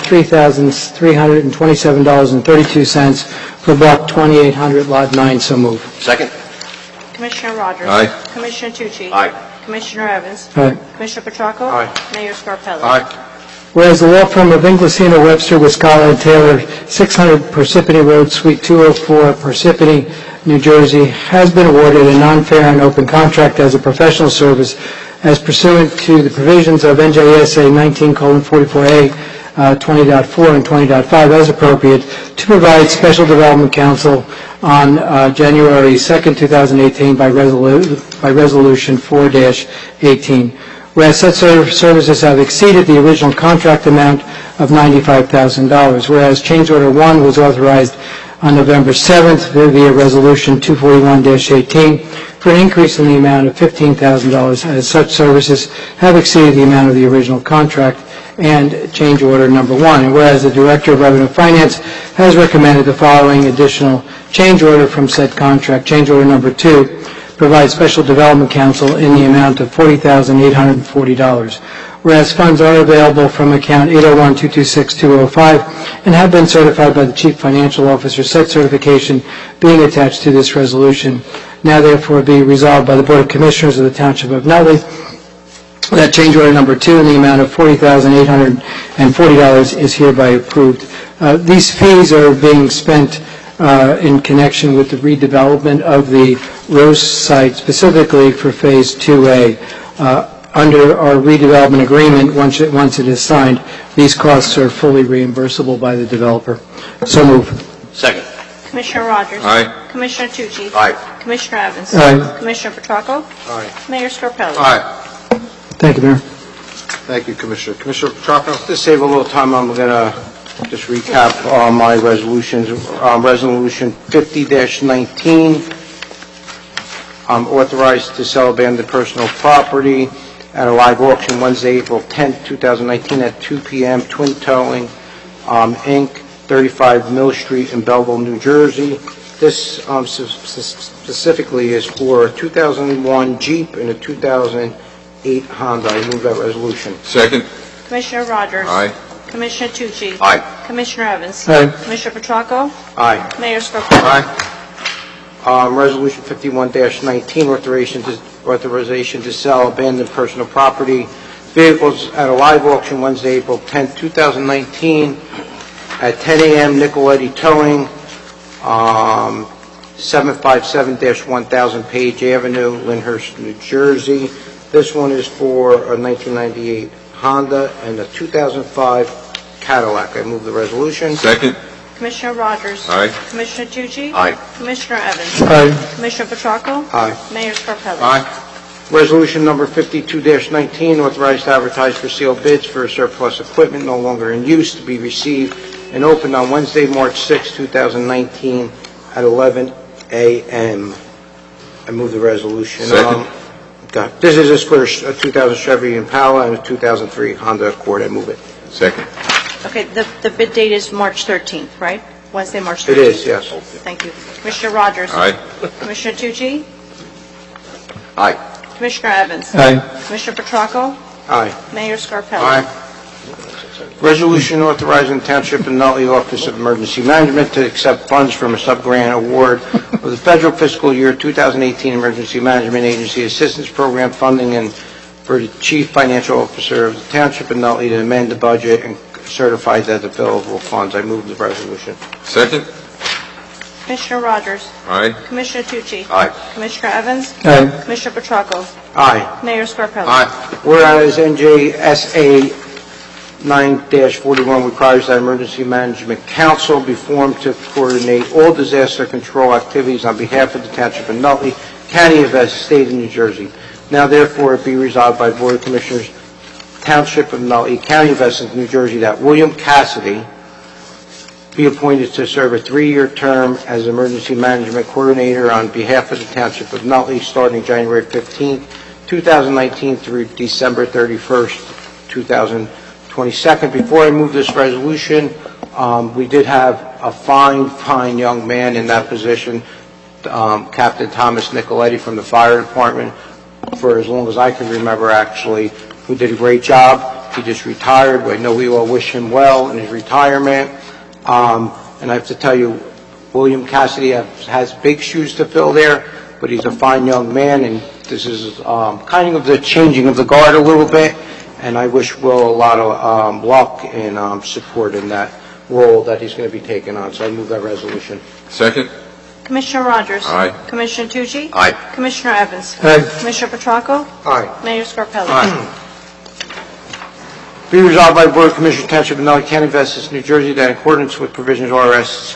Speaker 3: $3,327.32 for Block 2800, Lot 9. So move.
Speaker 5: Second?
Speaker 2: Commissioner Rogers?
Speaker 1: Aye.
Speaker 2: Commissioner Tucci?
Speaker 5: Aye.
Speaker 2: Commissioner Evans?
Speaker 3: Aye.
Speaker 2: Commissioner Petracco?
Speaker 1: Aye.
Speaker 2: Mayor Scarpelli?
Speaker 1: Aye.
Speaker 3: Whereas the law firm of Inglesino, Webster, Wiscalla, and Taylor, 600 Parsippany Road, Suite 204, Parsippany, New Jersey, has been awarded a non-fair and open contract as a professional service as pursuant to the provisions of NJSA 19:44A, 20.4 and 20.5 as appropriate to provide special development counsel on January 2nd, 2018 by Resolution 4-18. Whereas such services have exceeded the original contract amount of $95,000. Whereas change order 1 was authorized on November 7th via Resolution 241-18 for an increase in the amount of $15,000 as such services have exceeded the amount of the original contract, and change order number 1. And whereas the Director of Revenue Finance has recommended the following additional change order from said contract. Change order number 2 provides special development counsel in the amount of $40,840. Whereas funds are available from account 801-226-205 and have been certified by the Chief Financial Officer, said certification being attached to this resolution. Now therefore be resolved by the Board of Commissioners of the Township of Nutley that change order number 2 in the amount of $40,840 is hereby approved. These fees are being spent in connection with the redevelopment of the Rose site, specifically for Phase 2A. Under our redevelopment agreement, once it is signed, these costs are fully reimbursable by the developer. So move.
Speaker 5: Second.
Speaker 2: Commissioner Rogers?
Speaker 1: Aye.
Speaker 2: Commissioner Tucci?
Speaker 5: Aye.
Speaker 2: Commissioner Evans?
Speaker 3: Aye.
Speaker 2: Commissioner Petracco?
Speaker 4: Aye.
Speaker 2: Mayor Scarpelli?
Speaker 1: Aye.
Speaker 3: Thank you, Mayor.
Speaker 1: Thank you, Commissioner. Commissioner Petracco?
Speaker 4: To save a little time, I'm going to just recap my resolutions. Resolution 50-19, authorized to sell abandoned personal property at a live auction Wednesday, April 10, 2019 at 2 p.m. Twin Towing, Inc., 35 Mill Street in Belleville, New Jersey. This specifically is for a 2001 Jeep and a 2008 Honda. I move that resolution.
Speaker 1: Second.
Speaker 2: Commissioner Rogers?
Speaker 1: Aye.
Speaker 2: Commissioner Tucci?
Speaker 5: Aye.
Speaker 2: Commissioner Evans?
Speaker 3: Aye.
Speaker 2: Commissioner Petracco?
Speaker 4: Aye.
Speaker 2: Mayor Scarpelli?
Speaker 4: Resolution 51-19, authorization to sell abandoned personal property vehicles at a live auction Wednesday, April 10, 2019 at 10 a.m. Nicoletti Towing, 757-1000 Page Avenue, Lyndhurst, New Jersey. This one is for a 1998 Honda and a 2005 Cadillac. I move the resolution.
Speaker 1: Second.
Speaker 2: Commissioner Rogers?
Speaker 1: Aye.
Speaker 2: Commissioner Tucci?
Speaker 5: Aye.
Speaker 2: Commissioner Evans?
Speaker 3: Aye.
Speaker 2: Commissioner Petracco?
Speaker 4: Aye.
Speaker 2: Mayor Scarpelli?
Speaker 1: Aye.
Speaker 4: Resolution number 52-19, authorized to advertise for sealed bids for surplus equipment no longer in use to be received and opened on Wednesday, March 6, 2019 at 11 a.m. I move the resolution.
Speaker 1: Second.
Speaker 4: This is just for a 2000 Chevy Impala and a 2003 Honda Accord. I move it.
Speaker 1: Second.
Speaker 2: Okay, the bid date is March 13th, right? Wednesday, March 13th?
Speaker 4: It is, yes.
Speaker 2: Thank you. Commissioner Rogers?
Speaker 1: Aye.
Speaker 2: Commissioner Tucci?
Speaker 5: Aye.
Speaker 2: Commissioner Evans?
Speaker 3: Aye.
Speaker 2: Commissioner Petracco?
Speaker 4: Aye.
Speaker 2: Mayor Scarpelli?
Speaker 4: Aye. Resolution authorizing Township of Nutley Office of Emergency Management to accept funds from a sub-grant award of the federal fiscal year 2018 Emergency Management Agency Assistance Program funding and for the Chief Financial Officer of the Township of Nutley to amend the budget and certify that available funds. I move the resolution.
Speaker 1: Second.
Speaker 2: Commissioner Rogers?
Speaker 1: Aye.
Speaker 2: Commissioner Tucci?
Speaker 5: Aye.
Speaker 2: Commissioner Evans?
Speaker 3: Aye.
Speaker 2: Commissioner Petracco?
Speaker 4: Aye.
Speaker 2: Mayor Scarpelli?
Speaker 1: Aye.
Speaker 4: Whereas NJSA 9-41 requires that Emergency Management Council be formed to coordinate all disaster control activities on behalf of the Township of Nutley, County of Essex, State of New Jersey. Now therefore it be resolved by the Board of Commissioners, Township of Nutley, County of Essex, New Jersey, that William Cassidy be appointed to serve a 3-year term as Emergency Management Coordinator on behalf of the Township of Nutley, starting January 15, 2019 through December 31st, 2022. Before I move this resolution, we did have a fine young man in that position, Captain Thomas Nicoletti from the Fire Department, for as long as I can remember, actually, who did a great job. He just retired. I know we all wish him well in his retirement. And I have to tell you, William Cassidy has big shoes to fill there, but he's a fine young man, and this is kind of the changing of the guard a little bit, and I wish Will a lot of luck and support in that role that he's going to be taking on. So I move that resolution.
Speaker 1: Second.
Speaker 2: Commissioner Rogers?
Speaker 1: Aye.
Speaker 2: Commissioner Tucci?
Speaker 5: Aye.
Speaker 2: Commissioner Evans?
Speaker 3: Aye.
Speaker 2: Commissioner Petracco?
Speaker 4: Aye.
Speaker 2: Mayor Scarpelli?
Speaker 1: Aye.
Speaker 4: Be resolved by the Board of Commissioners, Township of Nutley County of Essex, New Jersey, that in accordance with provisions RS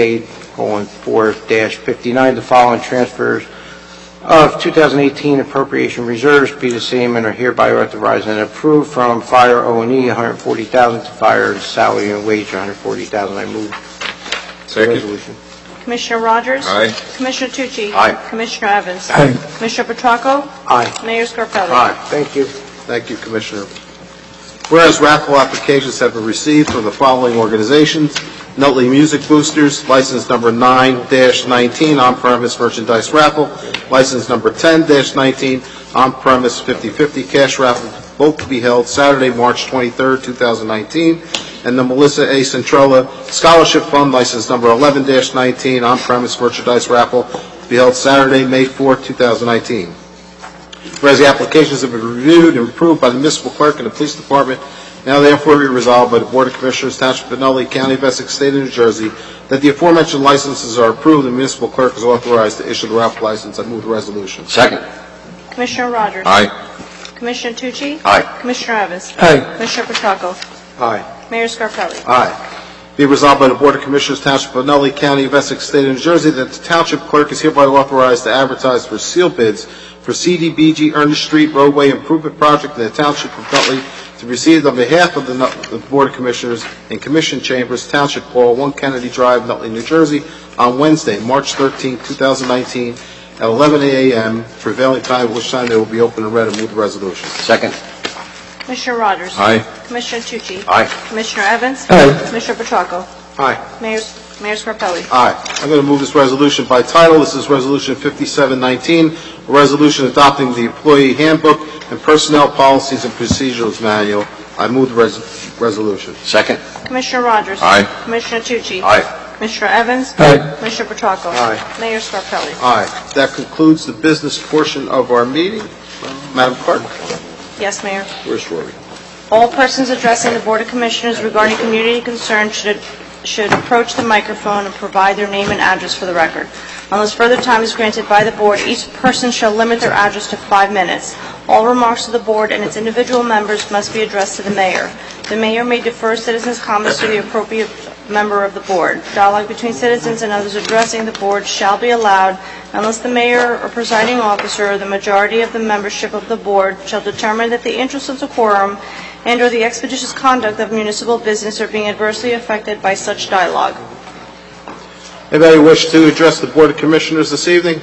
Speaker 4: 48:4-59, the following transfers of 2018 appropriation reserves be the same and are hereby authorized and approved from Fire O&E, $140,000 to Fire Salary and Wage, $140,000. I move the
Speaker 1: Second.
Speaker 4: resolution.
Speaker 2: Commissioner Rogers?
Speaker 1: Aye.
Speaker 2: Commissioner Tucci?
Speaker 5: Aye.
Speaker 2: Commissioner Evans?
Speaker 3: Aye.
Speaker 2: Commissioner Petracco?
Speaker 4: Aye.
Speaker 2: Mayor Scarpelli?
Speaker 4: Aye. Thank you.
Speaker 1: Thank you, Commissioner. Whereas raffle applications have been received from the following organizations: Nutley Music Boosters, license number 9-19, on-premise merchandise raffle, license number 10-19, on-premise 50/50 cash raffle, both to be held Saturday, March 23rd, 2019, and the Melissa A. Centrella Scholarship Fund, license number 11-19, on-premise merchandise raffle, to be held Saturday, May 4th, 2019. Whereas the applications have been reviewed and approved by the municipal clerk and the police department, now therefore be resolved by the Board of Commissioners, Township of Nutley, County of Essex, State of New Jersey, that the aforementioned licenses are approved and the municipal clerk is authorized to issue the raffle license. I move the resolution.
Speaker 5: Second.
Speaker 2: Commissioner Rogers?
Speaker 1: Aye.
Speaker 2: Commissioner Tucci?
Speaker 5: Aye.
Speaker 2: Commissioner Evans?
Speaker 3: Aye.
Speaker 2: Commissioner Petracco?
Speaker 4: Aye.
Speaker 2: Mayor Scarpelli?
Speaker 4: Aye.
Speaker 1: Be resolved by the Board of Commissioners, Township of Nutley, County of Essex, State of New Jersey, that the Township Clerk is hereby authorized to advertise for sealed bids for CDBG Ernest Street Roadway Improvement Project in the Township of Nutley to be received on behalf of the Board of Commissioners in Commission Chambers, Township Hall, 1 Kennedy Drive, Nutley, New Jersey, on Wednesday, March 13, 2019, at 11 a.m. prevailing time, at which time they will be open and read. I move the resolution.
Speaker 5: Second.
Speaker 2: Commissioner Rogers?
Speaker 1: Aye.
Speaker 2: Commissioner Tucci?
Speaker 5: Aye.
Speaker 2: Commissioner Evans?
Speaker 3: Aye.
Speaker 2: Commissioner Petracco?
Speaker 1: Aye.
Speaker 2: Mayor Scarpelli?
Speaker 1: Aye. I'm going to move this resolution by title. This is Resolution 5719, a resolution adopting the Employee Handbook and Personnel Policies and Procedures Manual. I move the resolution.
Speaker 5: Second.
Speaker 2: Commissioner Rogers?
Speaker 5: Aye.
Speaker 2: Commissioner Tucci?
Speaker 5: Aye.
Speaker 2: Commissioner Evans?
Speaker 3: Aye.
Speaker 2: Commissioner Petracco?
Speaker 1: Aye.
Speaker 2: Mayor Scarpelli?
Speaker 1: Aye. That concludes the business portion of our meeting. Madam Clerk?
Speaker 2: Yes, Mayor.
Speaker 5: Where's Rory?
Speaker 2: All persons addressing the Board of Commissioners regarding community concerns should approach the microphone and provide their name and address for the record. Unless further time is granted by the Board, each person shall limit their address to 5 minutes. All remarks to the Board and its individual members must be addressed to the Mayor. The Mayor may defer citizens' comments to the appropriate member of the Board. Dialogue between citizens and others addressing the Board shall be allowed unless the Mayor or presiding officer or the majority of the membership of the Board shall determine that the interests of decorum and/or the expeditious conduct of municipal business are being adversely affected by such dialogue.
Speaker 1: Anybody wish to address the Board of Commissioners this evening?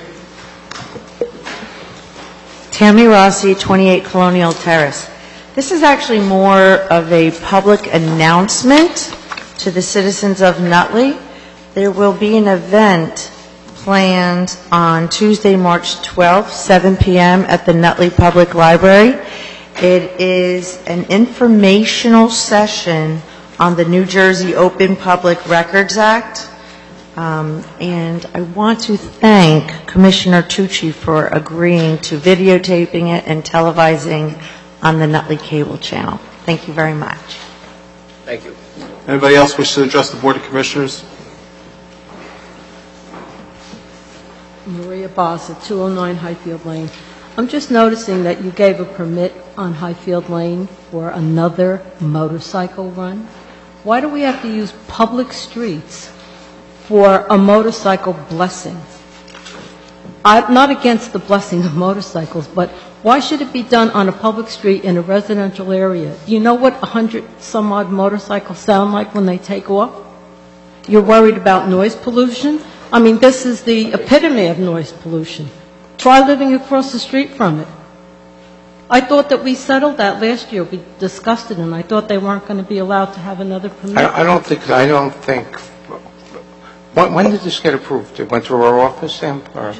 Speaker 10: Tammy Rossi, 28 Colonial Terrace. This is actually more of a public announcement to the citizens of Nutley. There will be an event planned on Tuesday, March 12th, 7 p.m. at the Nutley Public Library. It is an informational session on the New Jersey Open Public Records Act. And I want to thank Commissioner Tucci for agreeing to videotaping it and televising on the Nutley Cable Channel. Thank you very much.
Speaker 5: Thank you.
Speaker 1: Anybody else wish to address the Board of Commissioners?
Speaker 13: Maria Bossa, 209 Highfield Lane. I'm just noticing that you gave a permit on Highfield Lane for another motorcycle run. Why do we have to use public streets for a motorcycle blessing? I'm not against the blessing of motorcycles, but why should it be done on a public street in a residential area? Do you know what 100-some-odd motorcycles sound like when they take off? You're worried about noise pollution? I mean, this is the epitome of noise pollution. Try living across the street from it. I thought that we settled that last year. We discussed it, and I thought they weren't going to be allowed to have another permit.
Speaker 4: I don't think, when did this get approved? It went through our office, Sam? Or-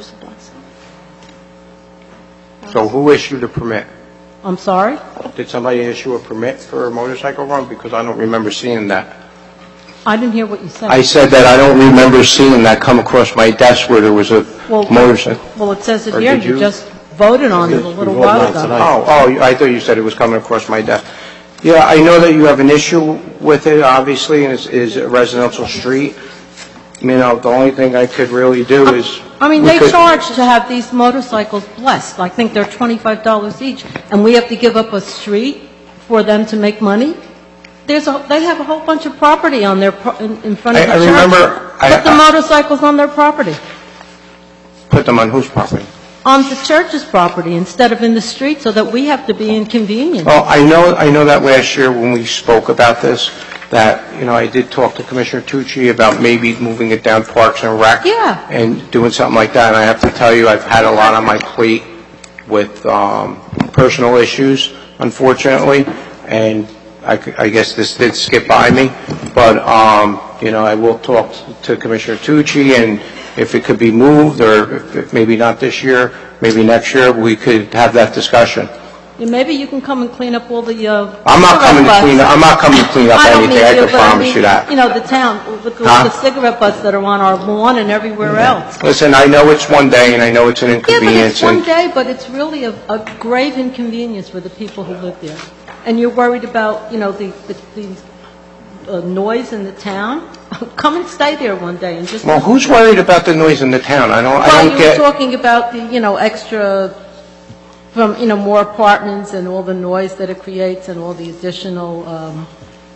Speaker 4: So who issued a permit?
Speaker 13: I'm sorry?
Speaker 4: Did somebody issue a permit for a motorcycle run? Because I don't remember seeing that.
Speaker 13: I didn't hear what you said.
Speaker 4: I said that I don't remember seeing that come across my desk where there was a motorcycle.
Speaker 13: Well, it says it
Speaker 4: Or
Speaker 13: here.
Speaker 4: did
Speaker 13: You
Speaker 4: you?
Speaker 13: just voted on it a little while ago.
Speaker 4: Oh, I thought you said it was coming across my desk. Yeah, I know that you have an issue with it, obviously, and it's a residential street. You know, the only thing I could really do is...
Speaker 13: I mean, they charge to have these motorcycles blessed. I think they're $25 each, and we have to give up a street for them to make money? They have a whole bunch of property on their in front of the church.
Speaker 4: I remember...
Speaker 13: Put the motorcycles on their property.
Speaker 4: Put them on whose property?
Speaker 13: On the church's property instead of in the street, so that we have to be inconvenienced.
Speaker 4: Well, I know that last year when we spoke about this, that, you know, I did talk to Commissioner Tucci about maybe moving it down Parks and Rec.
Speaker 13: Yeah.
Speaker 4: And doing something like that. And I have to tell you, I've had a lot on my plate with personal issues, unfortunately. And I guess this did skip by me. But, you know, I will talk to Commissioner Tucci, and if it could be moved, or if maybe not this year, maybe next year, we could have that discussion.
Speaker 13: Yeah, maybe you can come and clean up all the...
Speaker 4: I'm not coming to clean up anything, I can promise you that.
Speaker 13: You know, the town, the cigarette butts that are on our lawn and everywhere else.
Speaker 4: Listen, I know it's one day, and I know it's an
Speaker 13: Yeah, but
Speaker 4: inconvenience.
Speaker 13: it's one day, but it's really a grave inconvenience for the people who live there. And you're worried about, you know, the noise in the town? Come and stay there one day and just...
Speaker 4: Well, who's worried about the noise in the town? I don't
Speaker 13: Well, you
Speaker 4: get...
Speaker 13: were talking about the, you know, extra, from, you know, more apartments and all the noise that it creates and all the additional,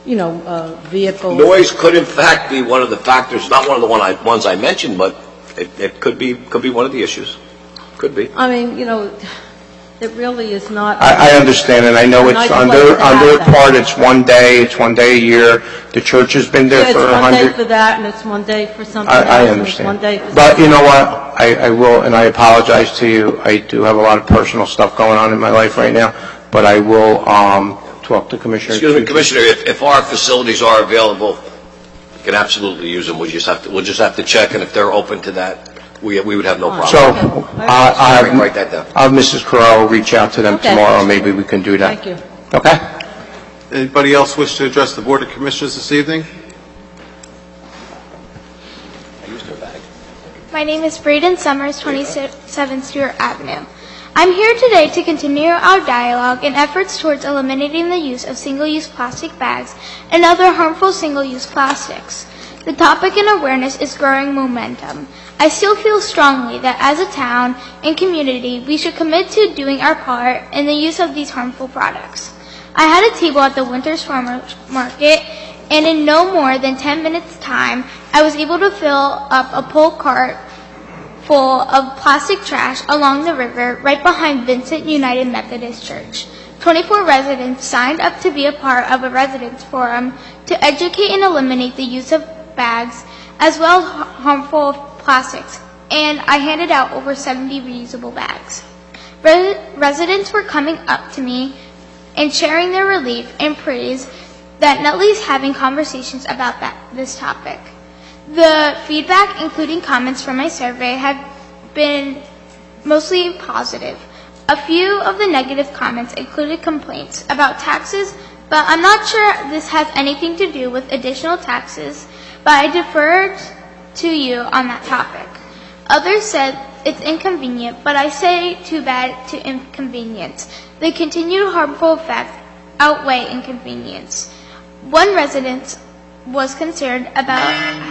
Speaker 13: vehicles.
Speaker 5: Noise could in fact be one of the factors, not one of the ones I mentioned, but it could be one of the issues. Could be.
Speaker 13: I mean, it really is not.
Speaker 4: I understand, and I know it's on their part, it's one day a year. The church has been there for 100.
Speaker 13: It's one day for that, and it's one day for something else.
Speaker 4: I
Speaker 13: and it's one
Speaker 4: understand.
Speaker 13: day for
Speaker 4: But you
Speaker 13: something
Speaker 4: know
Speaker 13: else.
Speaker 4: what? I will, and I apologize to you. I do have a lot of personal stuff going on in my life right now, but I will talk to Commissioner.
Speaker 5: Excuse me, Commissioner, if our facilities are available, you can absolutely use them. We'll just have to check, and if they're open to that, we would have no problem.
Speaker 4: So,
Speaker 5: Write that down.
Speaker 4: I'll have Mrs. Carraro reach out to them
Speaker 13: Okay.
Speaker 4: tomorrow. Maybe we can do that.
Speaker 13: Thank you.
Speaker 4: Okay?
Speaker 1: Anybody else wish to address the Board of Commissioners this evening?
Speaker 14: My name is Braden Summers, 27 Stewart Avenue. I'm here today to continue our dialogue in efforts towards eliminating the use of single-use plastic bags and other harmful single-use plastics. The topic and awareness is growing momentum. I still feel strongly that as a town and community, we should commit to doing our part in the use of these harmful products. I had a table at the Winters Farmers Market, and in no more than 10 minutes' time, I was able to fill up a pole cart full of plastic trash along the river right behind Vincent United Methodist Church. 24 residents signed up to be a part of a residents forum to educate and eliminate the use of bags as well as harmful plastics, and I handed out over 70 reusable bags. Residents were coming up to me and sharing their relief and praise that Nutley's having conversations about this topic. The feedback, including comments from my survey, have been mostly positive. A few of the negative comments included complaints about taxes, but I'm not sure this has anything to do with additional taxes, but I deferred to you on that topic. Others said it's inconvenient, but I say too bad to inconvenience. The continued harmful effects outweigh inconvenience. One resident was concerned about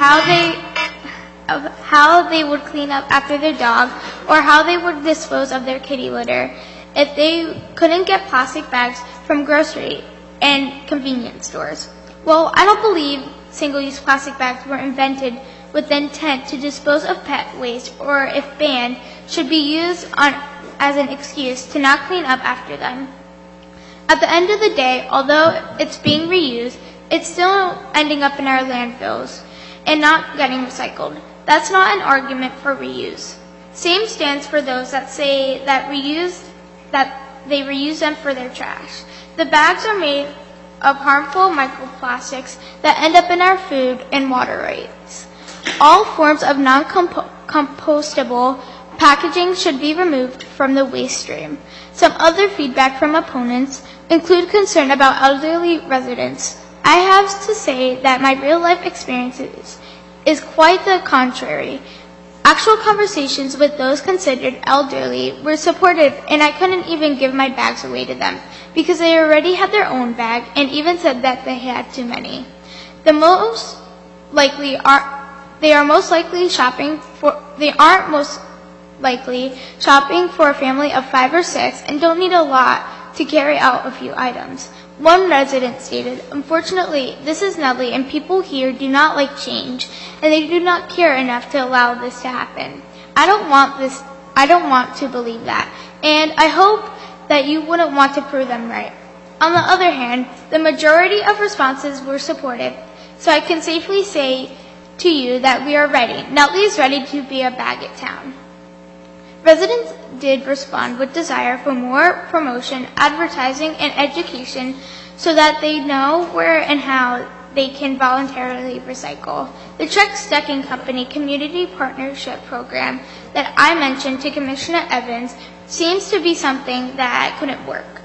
Speaker 14: how they would clean up after their dog or how they would dispose of their kitty litter if they couldn't get plastic bags from grocery and convenience stores. Well, I don't believe single-use plastic bags were invented with the intent to dispose of pet waste, or if banned, should be used as an excuse to not clean up after them. At the end of the day, although it's being reused, it's still ending up in our landfills and not getting recycled. That's not an argument for reuse. Same stands for those that say that they reuse them for their trash. The bags are made of harmful microplastics that end up in our food and waterways. All forms of non-compostable packaging should be removed from the waste stream. Some other feedback from opponents include concern about elderly residents. I have to say that my real-life experiences is quite the contrary. Actual conversations with those considered elderly were supportive, and I couldn't even give my bags away to them because they already had their own bag and even said that they had too many. They aren't most likely shopping for a family of 5 or 6 and don't need a lot to carry out a few items. One resident stated, "Unfortunately, this is Nutley and people here do not like change and they do not care enough to allow this to happen. I don't want to believe that, and I hope that you wouldn't want to prove them right." On the other hand, the majority of responses were supportive, so I can safely say to you that we are ready. Nutley is ready to be a bag-it town. Residents did respond with desire for more promotion, advertising, and education so that they know where and how they can voluntarily recycle. The Trek Stacking Company Community Partnership Program that I mentioned to Commissioner Evans seems to be something that could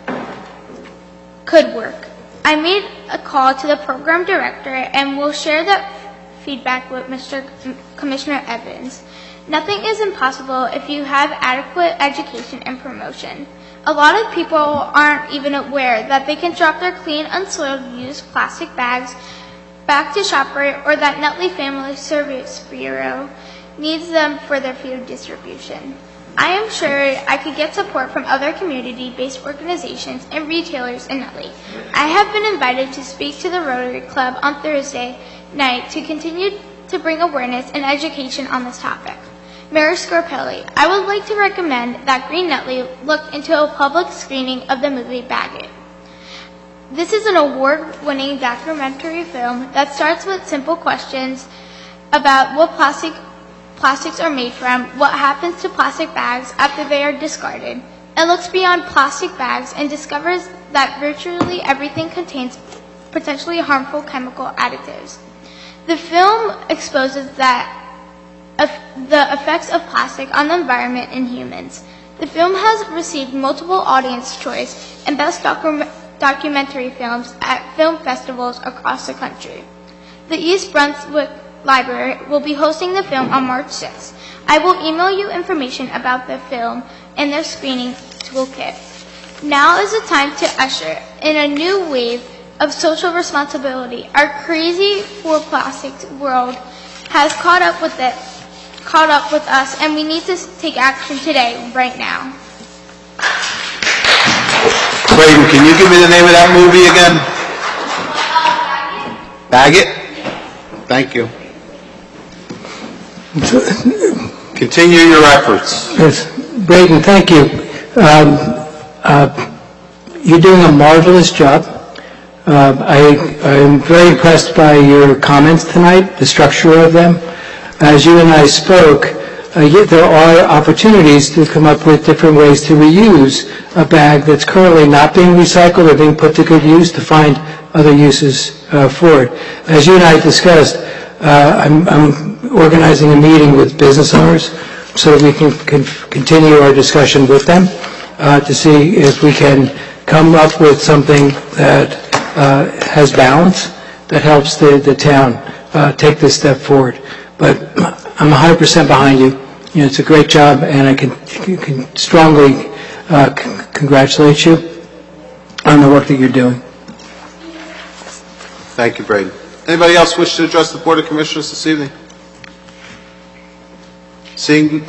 Speaker 14: work. I made a call to the program director and will share that feedback with Commissioner Evans. Nothing is impossible if you have adequate education and promotion. A lot of people aren't even aware that they can drop their clean, unsoiled, used plastic bags back to ShopRite or that Nutley Family Service Bureau needs them for their food distribution. I am sure I could get support from other community-based organizations and retailers in Nutley. I have been invited to speak to the Rotary Club on Thursday night to continue to bring awareness and education on this topic. Mayor Scarpelli, I would like to recommend that Green Nutley look into a public screening of the movie Bag It. This is an award-winning documentary film that starts with simple questions about what plastics are made from, what happens to plastic bags after they are discarded, and looks beyond plastic bags and discovers that virtually everything contains potentially harmful chemical additives. The film exposes the effects of plastic on the environment and humans. The film has received multiple audience choice and best documentary films at film festivals across the country. The East Brunswick Library will be hosting the film on March 6th. I will email you information about the film and their screening toolkit. Now is the time to usher in a new wave of social responsibility. Our crazy for plastics world has caught up with us, and we need to take action today, right now.
Speaker 1: Braden, can you give me the name of that movie again? Bag It? Thank you. Continue your efforts.
Speaker 3: Yes, Braden, thank you. You're doing a marvelous job. I'm very impressed by your comments tonight, the structure of them. As you and I spoke, there are opportunities to come up with different ways to reuse a bag that's currently not being recycled or being put to good use, to find other uses for it. As you and I discussed, I'm organizing a meeting with business owners so that we can continue our discussion with them to see if we can come up with something that has balance, that helps the town take this step forward. But I'm 100% behind you. You know, it's a great job, and I can strongly congratulate you on the work that you're doing.
Speaker 1: Thank you, Braden. Anybody else wish to address the Board of Commissioners this evening? Seeing,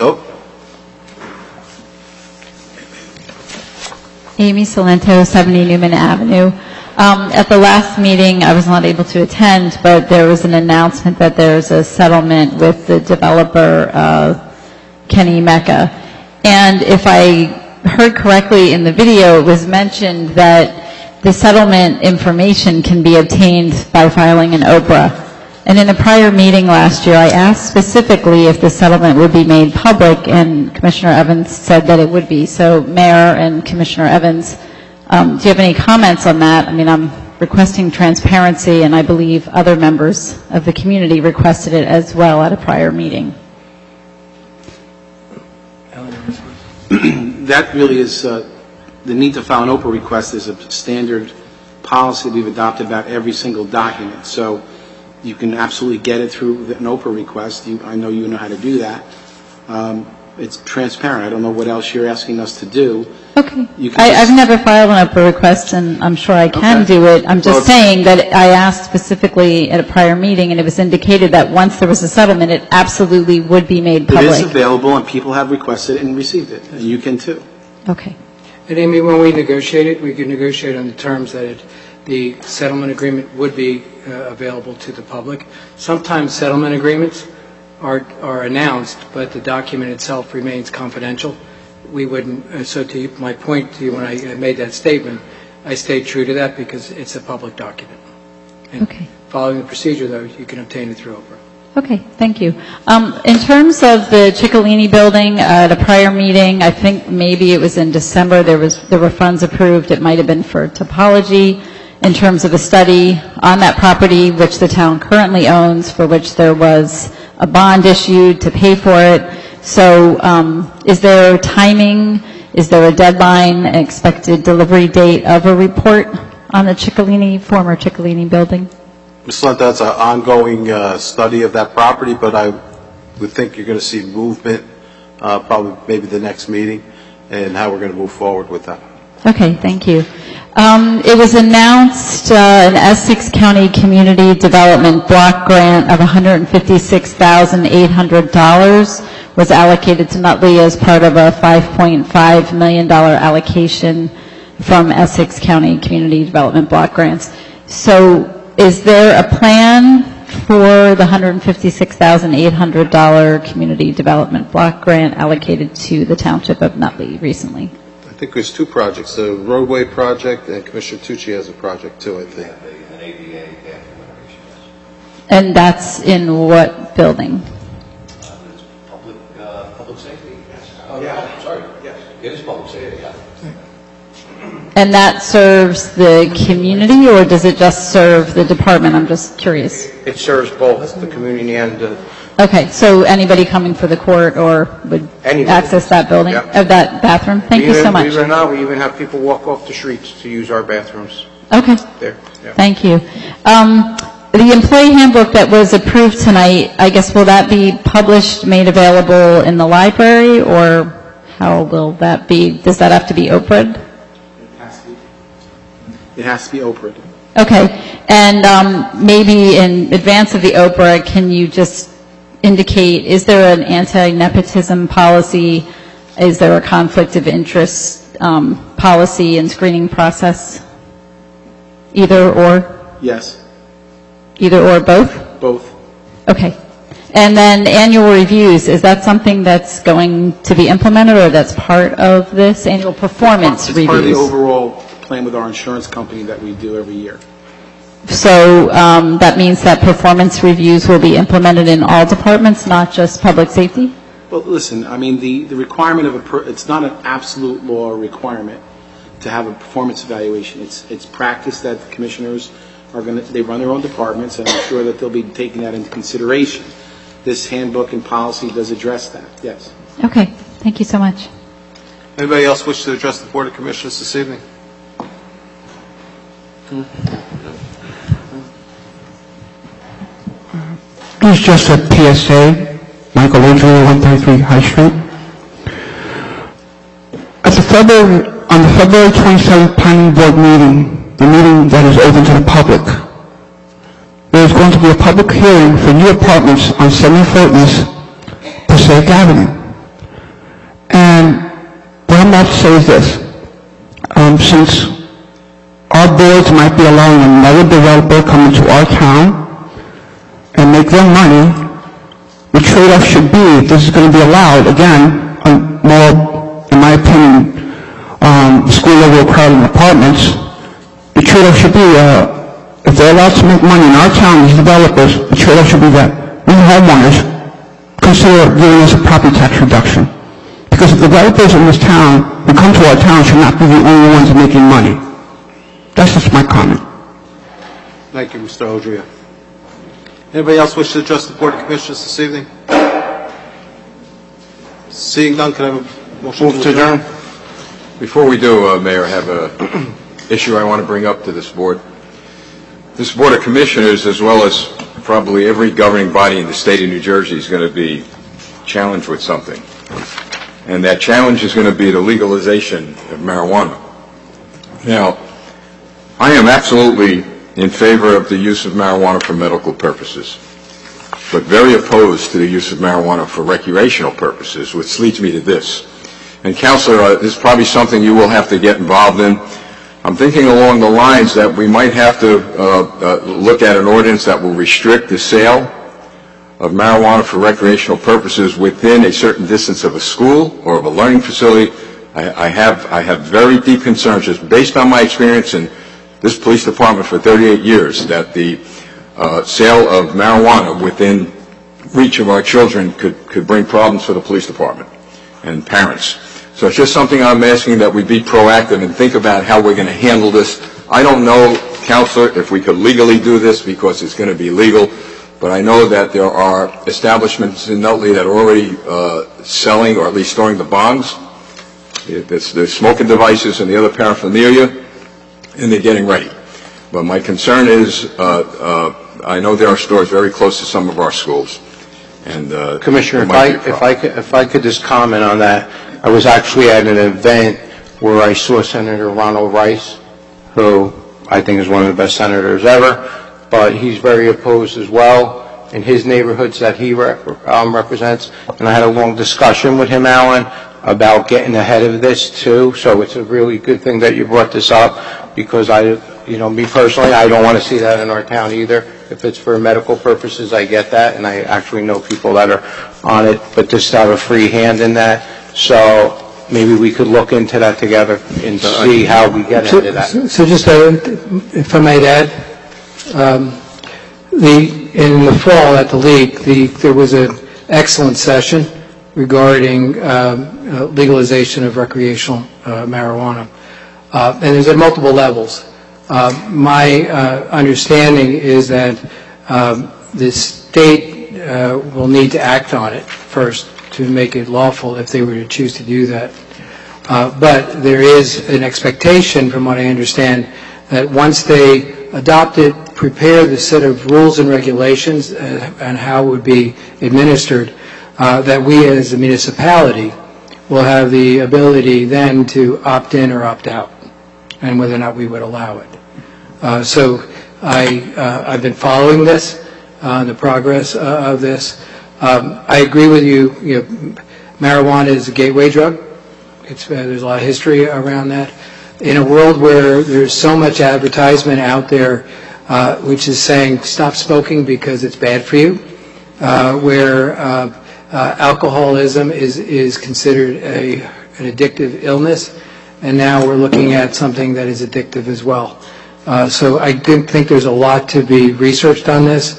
Speaker 6: Amy Salento, 70 Newman Avenue. At the last meeting, I was not able to attend, but there was an announcement that there's a settlement with the developer, Kenny Mecca. And if I heard correctly in the video, it was mentioned that the settlement information can be obtained by filing an OPRA. And in a prior meeting last year, I asked specifically if the settlement would be made public, and Commissioner Evans said that it would be. So, Mayor and Commissioner Evans, do you have any comments on that? I mean, I'm requesting transparency, and I believe other members of the community requested it as well at a prior meeting.
Speaker 8: That really is, the need to file an OPRA request is a standard policy we've adopted about every single document. So you can absolutely get it through an OPRA request. I know you know how to do that. It's transparent. I don't know what else you're asking us to do.
Speaker 6: Okay. I've never filed an OPRA request, and I'm sure I can do it. I'm just saying that I asked specifically at a prior meeting, and it was indicated that once there was a settlement, it absolutely would be made public.
Speaker 8: It is available, and people have requested it and received it, and you can too.
Speaker 6: Okay.
Speaker 7: And Amy, when we negotiated, we could negotiate on the terms that the settlement agreement would be available to the public. Sometimes settlement agreements are announced, but the document itself remains confidential. We wouldn't, so to my point to you when I made that statement, I stayed true to that because it's a public document. And
Speaker 6: okay.
Speaker 7: Following the procedure, though, you can obtain it through OPRA.
Speaker 6: Okay, thank you. In terms of the Ciccolini building, at a prior meeting, I think maybe it was in December, there were funds approved. It might have been for topology in terms of a study on that property, which the town currently owns, for which there was a bond issued to pay for it. So is there timing? Is there a deadline, an expected delivery date of a report on the former Ciccolini building?
Speaker 1: Ms. Lent, that's an ongoing study of that property, but I would think you're going to see movement probably maybe the next meeting and how we're going to move forward with that.
Speaker 6: Okay, thank you. It was announced an Essex County Community Development Block Grant of $156,800 was allocated to Nutley as part of a $5.5 million allocation from Essex County Community Development Block Grants. So is there a plan for the $156,800 Community Development Block Grant allocated to the Township of Nutley recently?
Speaker 1: I think there's two projects, the roadway project, and Commissioner Tucci has a project too, I think.
Speaker 6: And that's in what building?
Speaker 5: Public safety, yes. Oh, yeah, sorry, yes. It is public safety, yeah.
Speaker 6: And that serves the community, or does it just serve the department? I'm just curious.
Speaker 4: It serves both the community and the...
Speaker 6: Okay, so anybody coming for the court or would access that building,
Speaker 4: Yep.
Speaker 6: that bathroom? Thank you so much.
Speaker 4: Believe it or not, we even have people walk off the streets to use our bathrooms.
Speaker 6: Okay.
Speaker 4: There. Yeah.
Speaker 6: Thank you. The employee handbook that was approved tonight, I guess, will that be published, made available in the library, or how will that be? Does that have to be OPRID?
Speaker 8: It has to be OPRID.
Speaker 6: Okay. And maybe in advance of the OPRA, can you just indicate, is there an anti-nepotism policy? Is there a conflict of interest policy and screening process? Either or?
Speaker 8: Yes.
Speaker 6: Either or both?
Speaker 8: Both.
Speaker 6: Okay. And then annual reviews, is that something that's going to be implemented, or that's part of this annual performance reviews?
Speaker 8: It's part of the overall plan with our insurance company that we do every year.
Speaker 6: So that means that performance reviews will be implemented in all departments, not just public safety?
Speaker 8: Well, listen, I mean, the requirement of it's not an absolute law requirement to have a performance evaluation. It's practice that the commissioners are going to, they run their own departments, and I'm sure that they'll be taking that into consideration. This handbook and policy does address that, yes.
Speaker 6: Okay, thank you so much.
Speaker 1: Anybody else wish to address the Board of Commissioners this evening?
Speaker 11: It's just a PSA, Michael Adrian, 133 High Street. On the February 27th Planning Board meeting, the meeting that is open to the public, there is going to be a public hearing for new apartments on 74 East Passaic Avenue. And what I'm about to say is this. Since our boards might be allowing another developer come into our town and make their money, the trade-off should be, if this is going to be allowed, again, on more, in my opinion, school-level crowded apartments, the trade-off should be, if they're allowed to make money in our town, these developers, the trade-off should be that we homeowners consider giving us a property tax reduction. Because the developers in this town who come to our town should not be the only ones making money. That's just my comment.
Speaker 1: Thank you, Mr. Odria. Anybody else wish to address the Board of Commissioners this evening? Seeing none, can I have a motion to adjourn?
Speaker 15: Before we do, Mayor, I have an issue I want to bring up to this board. This Board of Commissioners, as well as probably every governing body in the state of New Jersey, is going to be challenged with something. And that challenge is going to be the legalization of marijuana. Now, I am absolutely in favor of the use of marijuana for medical purposes, but very opposed to the use of marijuana for recreational purposes, which leads me to this. And, Counselor, this is probably something you will have to get involved in. I'm thinking along the lines that we might have to look at an ordinance that will restrict the sale of marijuana for recreational purposes within a certain distance of a school or of a learning facility. I have very deep concerns, just based on my experience in this police department for 38 years, that the sale of marijuana within reach of our children could bring problems for the police department and parents. So it's just something I'm asking that we be proactive and think about how we're going to handle this. I don't know, Counselor, if we could legally do this because it's going to be legal, but I know that there are establishments in Nutley that are already selling or at least storing the bongs, the smoking devices and the other paraphernalia, and they're getting ready. But my concern is, I know there are stores very close to some of our schools. And
Speaker 4: Commissioner, if I could just comment on that. I was actually at an event where I saw Senator Ronald Rice, who I think is one of the best senators ever, but he's very opposed as well in his neighborhoods that he represents. And I had a long discussion with him, Alan, about getting ahead of this too. So it's a really good thing that you brought this up, because me personally, I don't want to see that in our town either. If it's for medical purposes, I get that, and I actually know people that are on it, but just to have a free hand in that. So maybe we could look into that together and see how we get into that.
Speaker 3: So just, if I might add, in the fall at the League, there was an excellent session regarding legalization of recreational marijuana. And there's at multiple levels. My understanding is that the state will need to act on it first to make it lawful if they were to choose to do that. But there is an expectation, from what I understand, that once they adopt it, prepare the set of rules and regulations and how it would be administered, that we as a municipality will have the ability then to opt in or opt out, and whether or not we would allow it. So I've been following this, the progress of this. I agree with you. Marijuana is a gateway drug. There's a lot of history around that. In a world where there's so much advertisement out there which is saying stop smoking because it's bad for you, where alcoholism is considered an addictive illness, and now we're looking at something that is addictive as well. So I think there's a lot to be researched on this.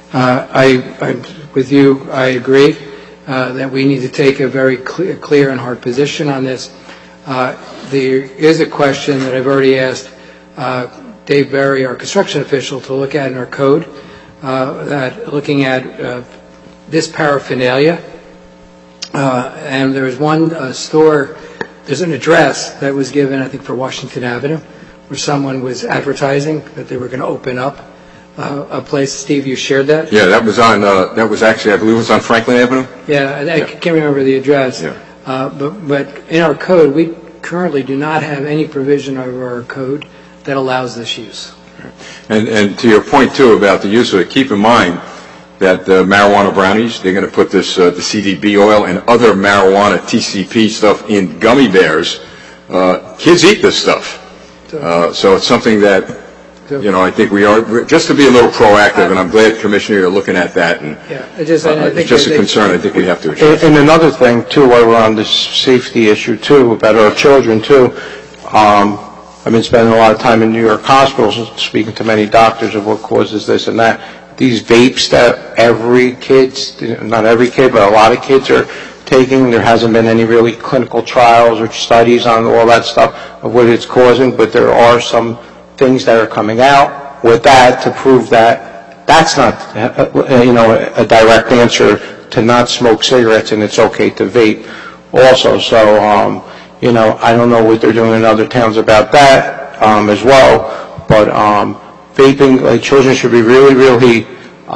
Speaker 3: With you, I agree that we need to take a very clear and hard position on this. There is a question that I've already asked Dave Berry, our construction official, to look at in our code, that looking at this paraphernalia. And there was one store, there's an address that was given, I think, for Washington Avenue, where someone was advertising that they were going to open up a place. Steve, you shared that?
Speaker 15: Yeah, that was actually, I believe it was on Franklin Avenue.
Speaker 3: Yeah, I can't remember the address. Yeah. But in our code, we currently do not have any provision of our code that allows this use.
Speaker 15: And to your point, too, about the use of it, keep in mind that the marijuana brownies, they're going to put this, the CDB oil and other marijuana TCP stuff in gummy bears. Kids eat this stuff. So it's something that, I think we are, just to be a little proactive, and I'm glad, Commissioner, you're looking at that. And it's just a concern I think we have to address.
Speaker 4: And another thing, too, while we're on this safety issue, too, about our children, too, I've been spending a lot of time in New York hospitals speaking to many doctors of what causes this and that. These vapes that not every kid, but a lot of kids are taking, there hasn't been any really clinical trials or studies on all that stuff of what it's causing, but there are some things that are coming out with that to prove that that's not, a direct answer to not smoke cigarettes, and it's okay to vape also. So, I don't know what they're doing in other towns about that as well, but vaping, children should be really,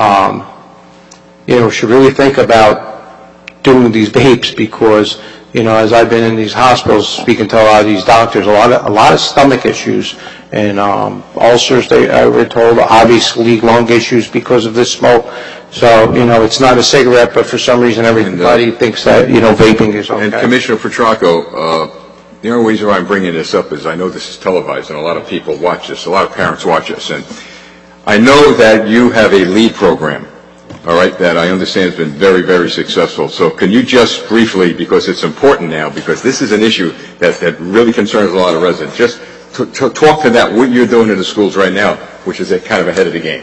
Speaker 4: should really think about doing these vapes, because, as I've been in these hospitals speaking to a lot of these doctors, a lot of stomach issues and ulcers, I were told, obviously lung issues because of this smoke. So, it's not a cigarette, but for some reason everybody thinks that, vaping is okay.
Speaker 15: And Commissioner Petracco, the only reason why I'm bringing this up is I know this is televised and a lot of people watch this, a lot of parents watch this, and I know that you have a LEAD program, all right, that I understand has been very, very successful. So can you just briefly, because it's important now, because this is an issue that really concerns a lot of residents, just to talk to that, what you're doing in the schools right now, which is kind of ahead of the game.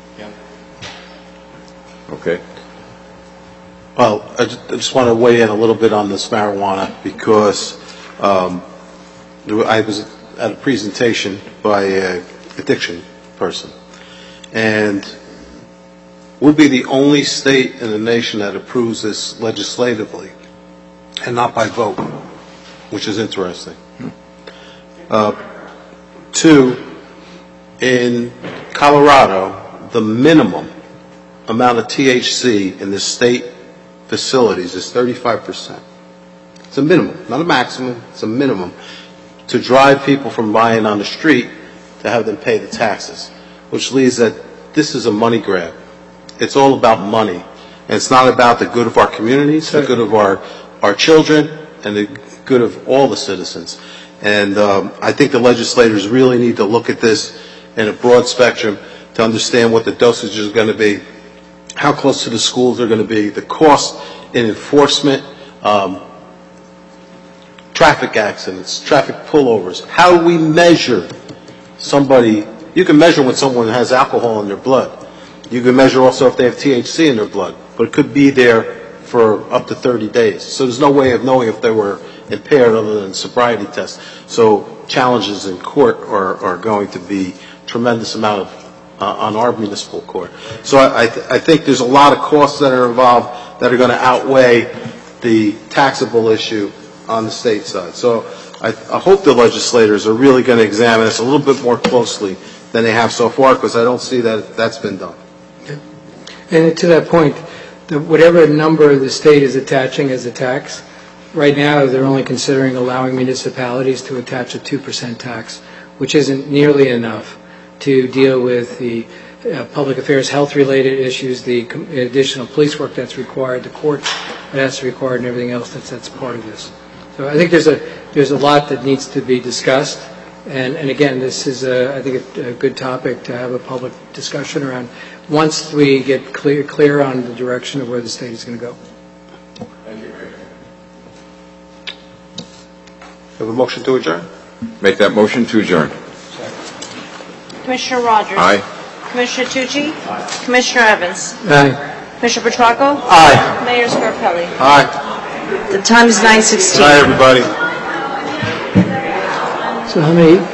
Speaker 15: Okay.
Speaker 1: Well, I just want to weigh in a little bit on this marijuana, because I was at a presentation by an addiction person, and we'll be the only state in the nation that approves this legislatively and not by vote, which is interesting. Two, in Colorado, the minimum amount of THC in the state facilities is 35%. It's a minimum, not a maximum, it's a minimum. to drive people from buying on the street to have them pay the taxes, which leads that this is a money grab. It's all about money. And it's not about the good of our communities, the good of our children, and the good of all the citizens. And I think the legislators really need to look at this in a broad spectrum to understand what the dosage is going to be, how close to the schools they're going to be, the cost in enforcement, traffic accidents, traffic pullovers. How do we measure somebody? You can measure when someone has alcohol in their blood. You can measure also if they have THC in their blood, but it could be there for up to 30 days. So there's no way of knowing if they were impaired other than sobriety tests. So challenges in court are going to be tremendous amount of on our municipal court. So I think there's a lot of costs that are involved that are going to outweigh the taxable issue on the state side. So I hope the legislators are really going to examine this a little bit more closely than they have so far, because I don't see that that's been done.
Speaker 3: And to that point, whatever number the state is attaching as a tax, right now they're only considering allowing municipalities to attach a 2% tax, which isn't nearly enough to deal with the public affairs, health-related issues, the additional police work that's required, the court that's required, and everything else that's part of this. So I think there's a lot that needs to be discussed, and again, this is I think a good topic to have a public discussion around once we get clear on the direction of where the state is going to go.
Speaker 15: Thank you, Mayor.
Speaker 1: Have a motion to adjourn?
Speaker 15: Make that motion to adjourn.
Speaker 2: Commissioner Rogers?
Speaker 15: Aye.
Speaker 2: Commissioner Tucci? Aye. Commissioner Evans?
Speaker 3: Aye.
Speaker 2: Commissioner Petracco?
Speaker 1: Aye.
Speaker 2: Mayor Scarpelli?
Speaker 1: Aye.
Speaker 2: The time is 9:16.
Speaker 1: Aye, everybody.
Speaker 3: So how many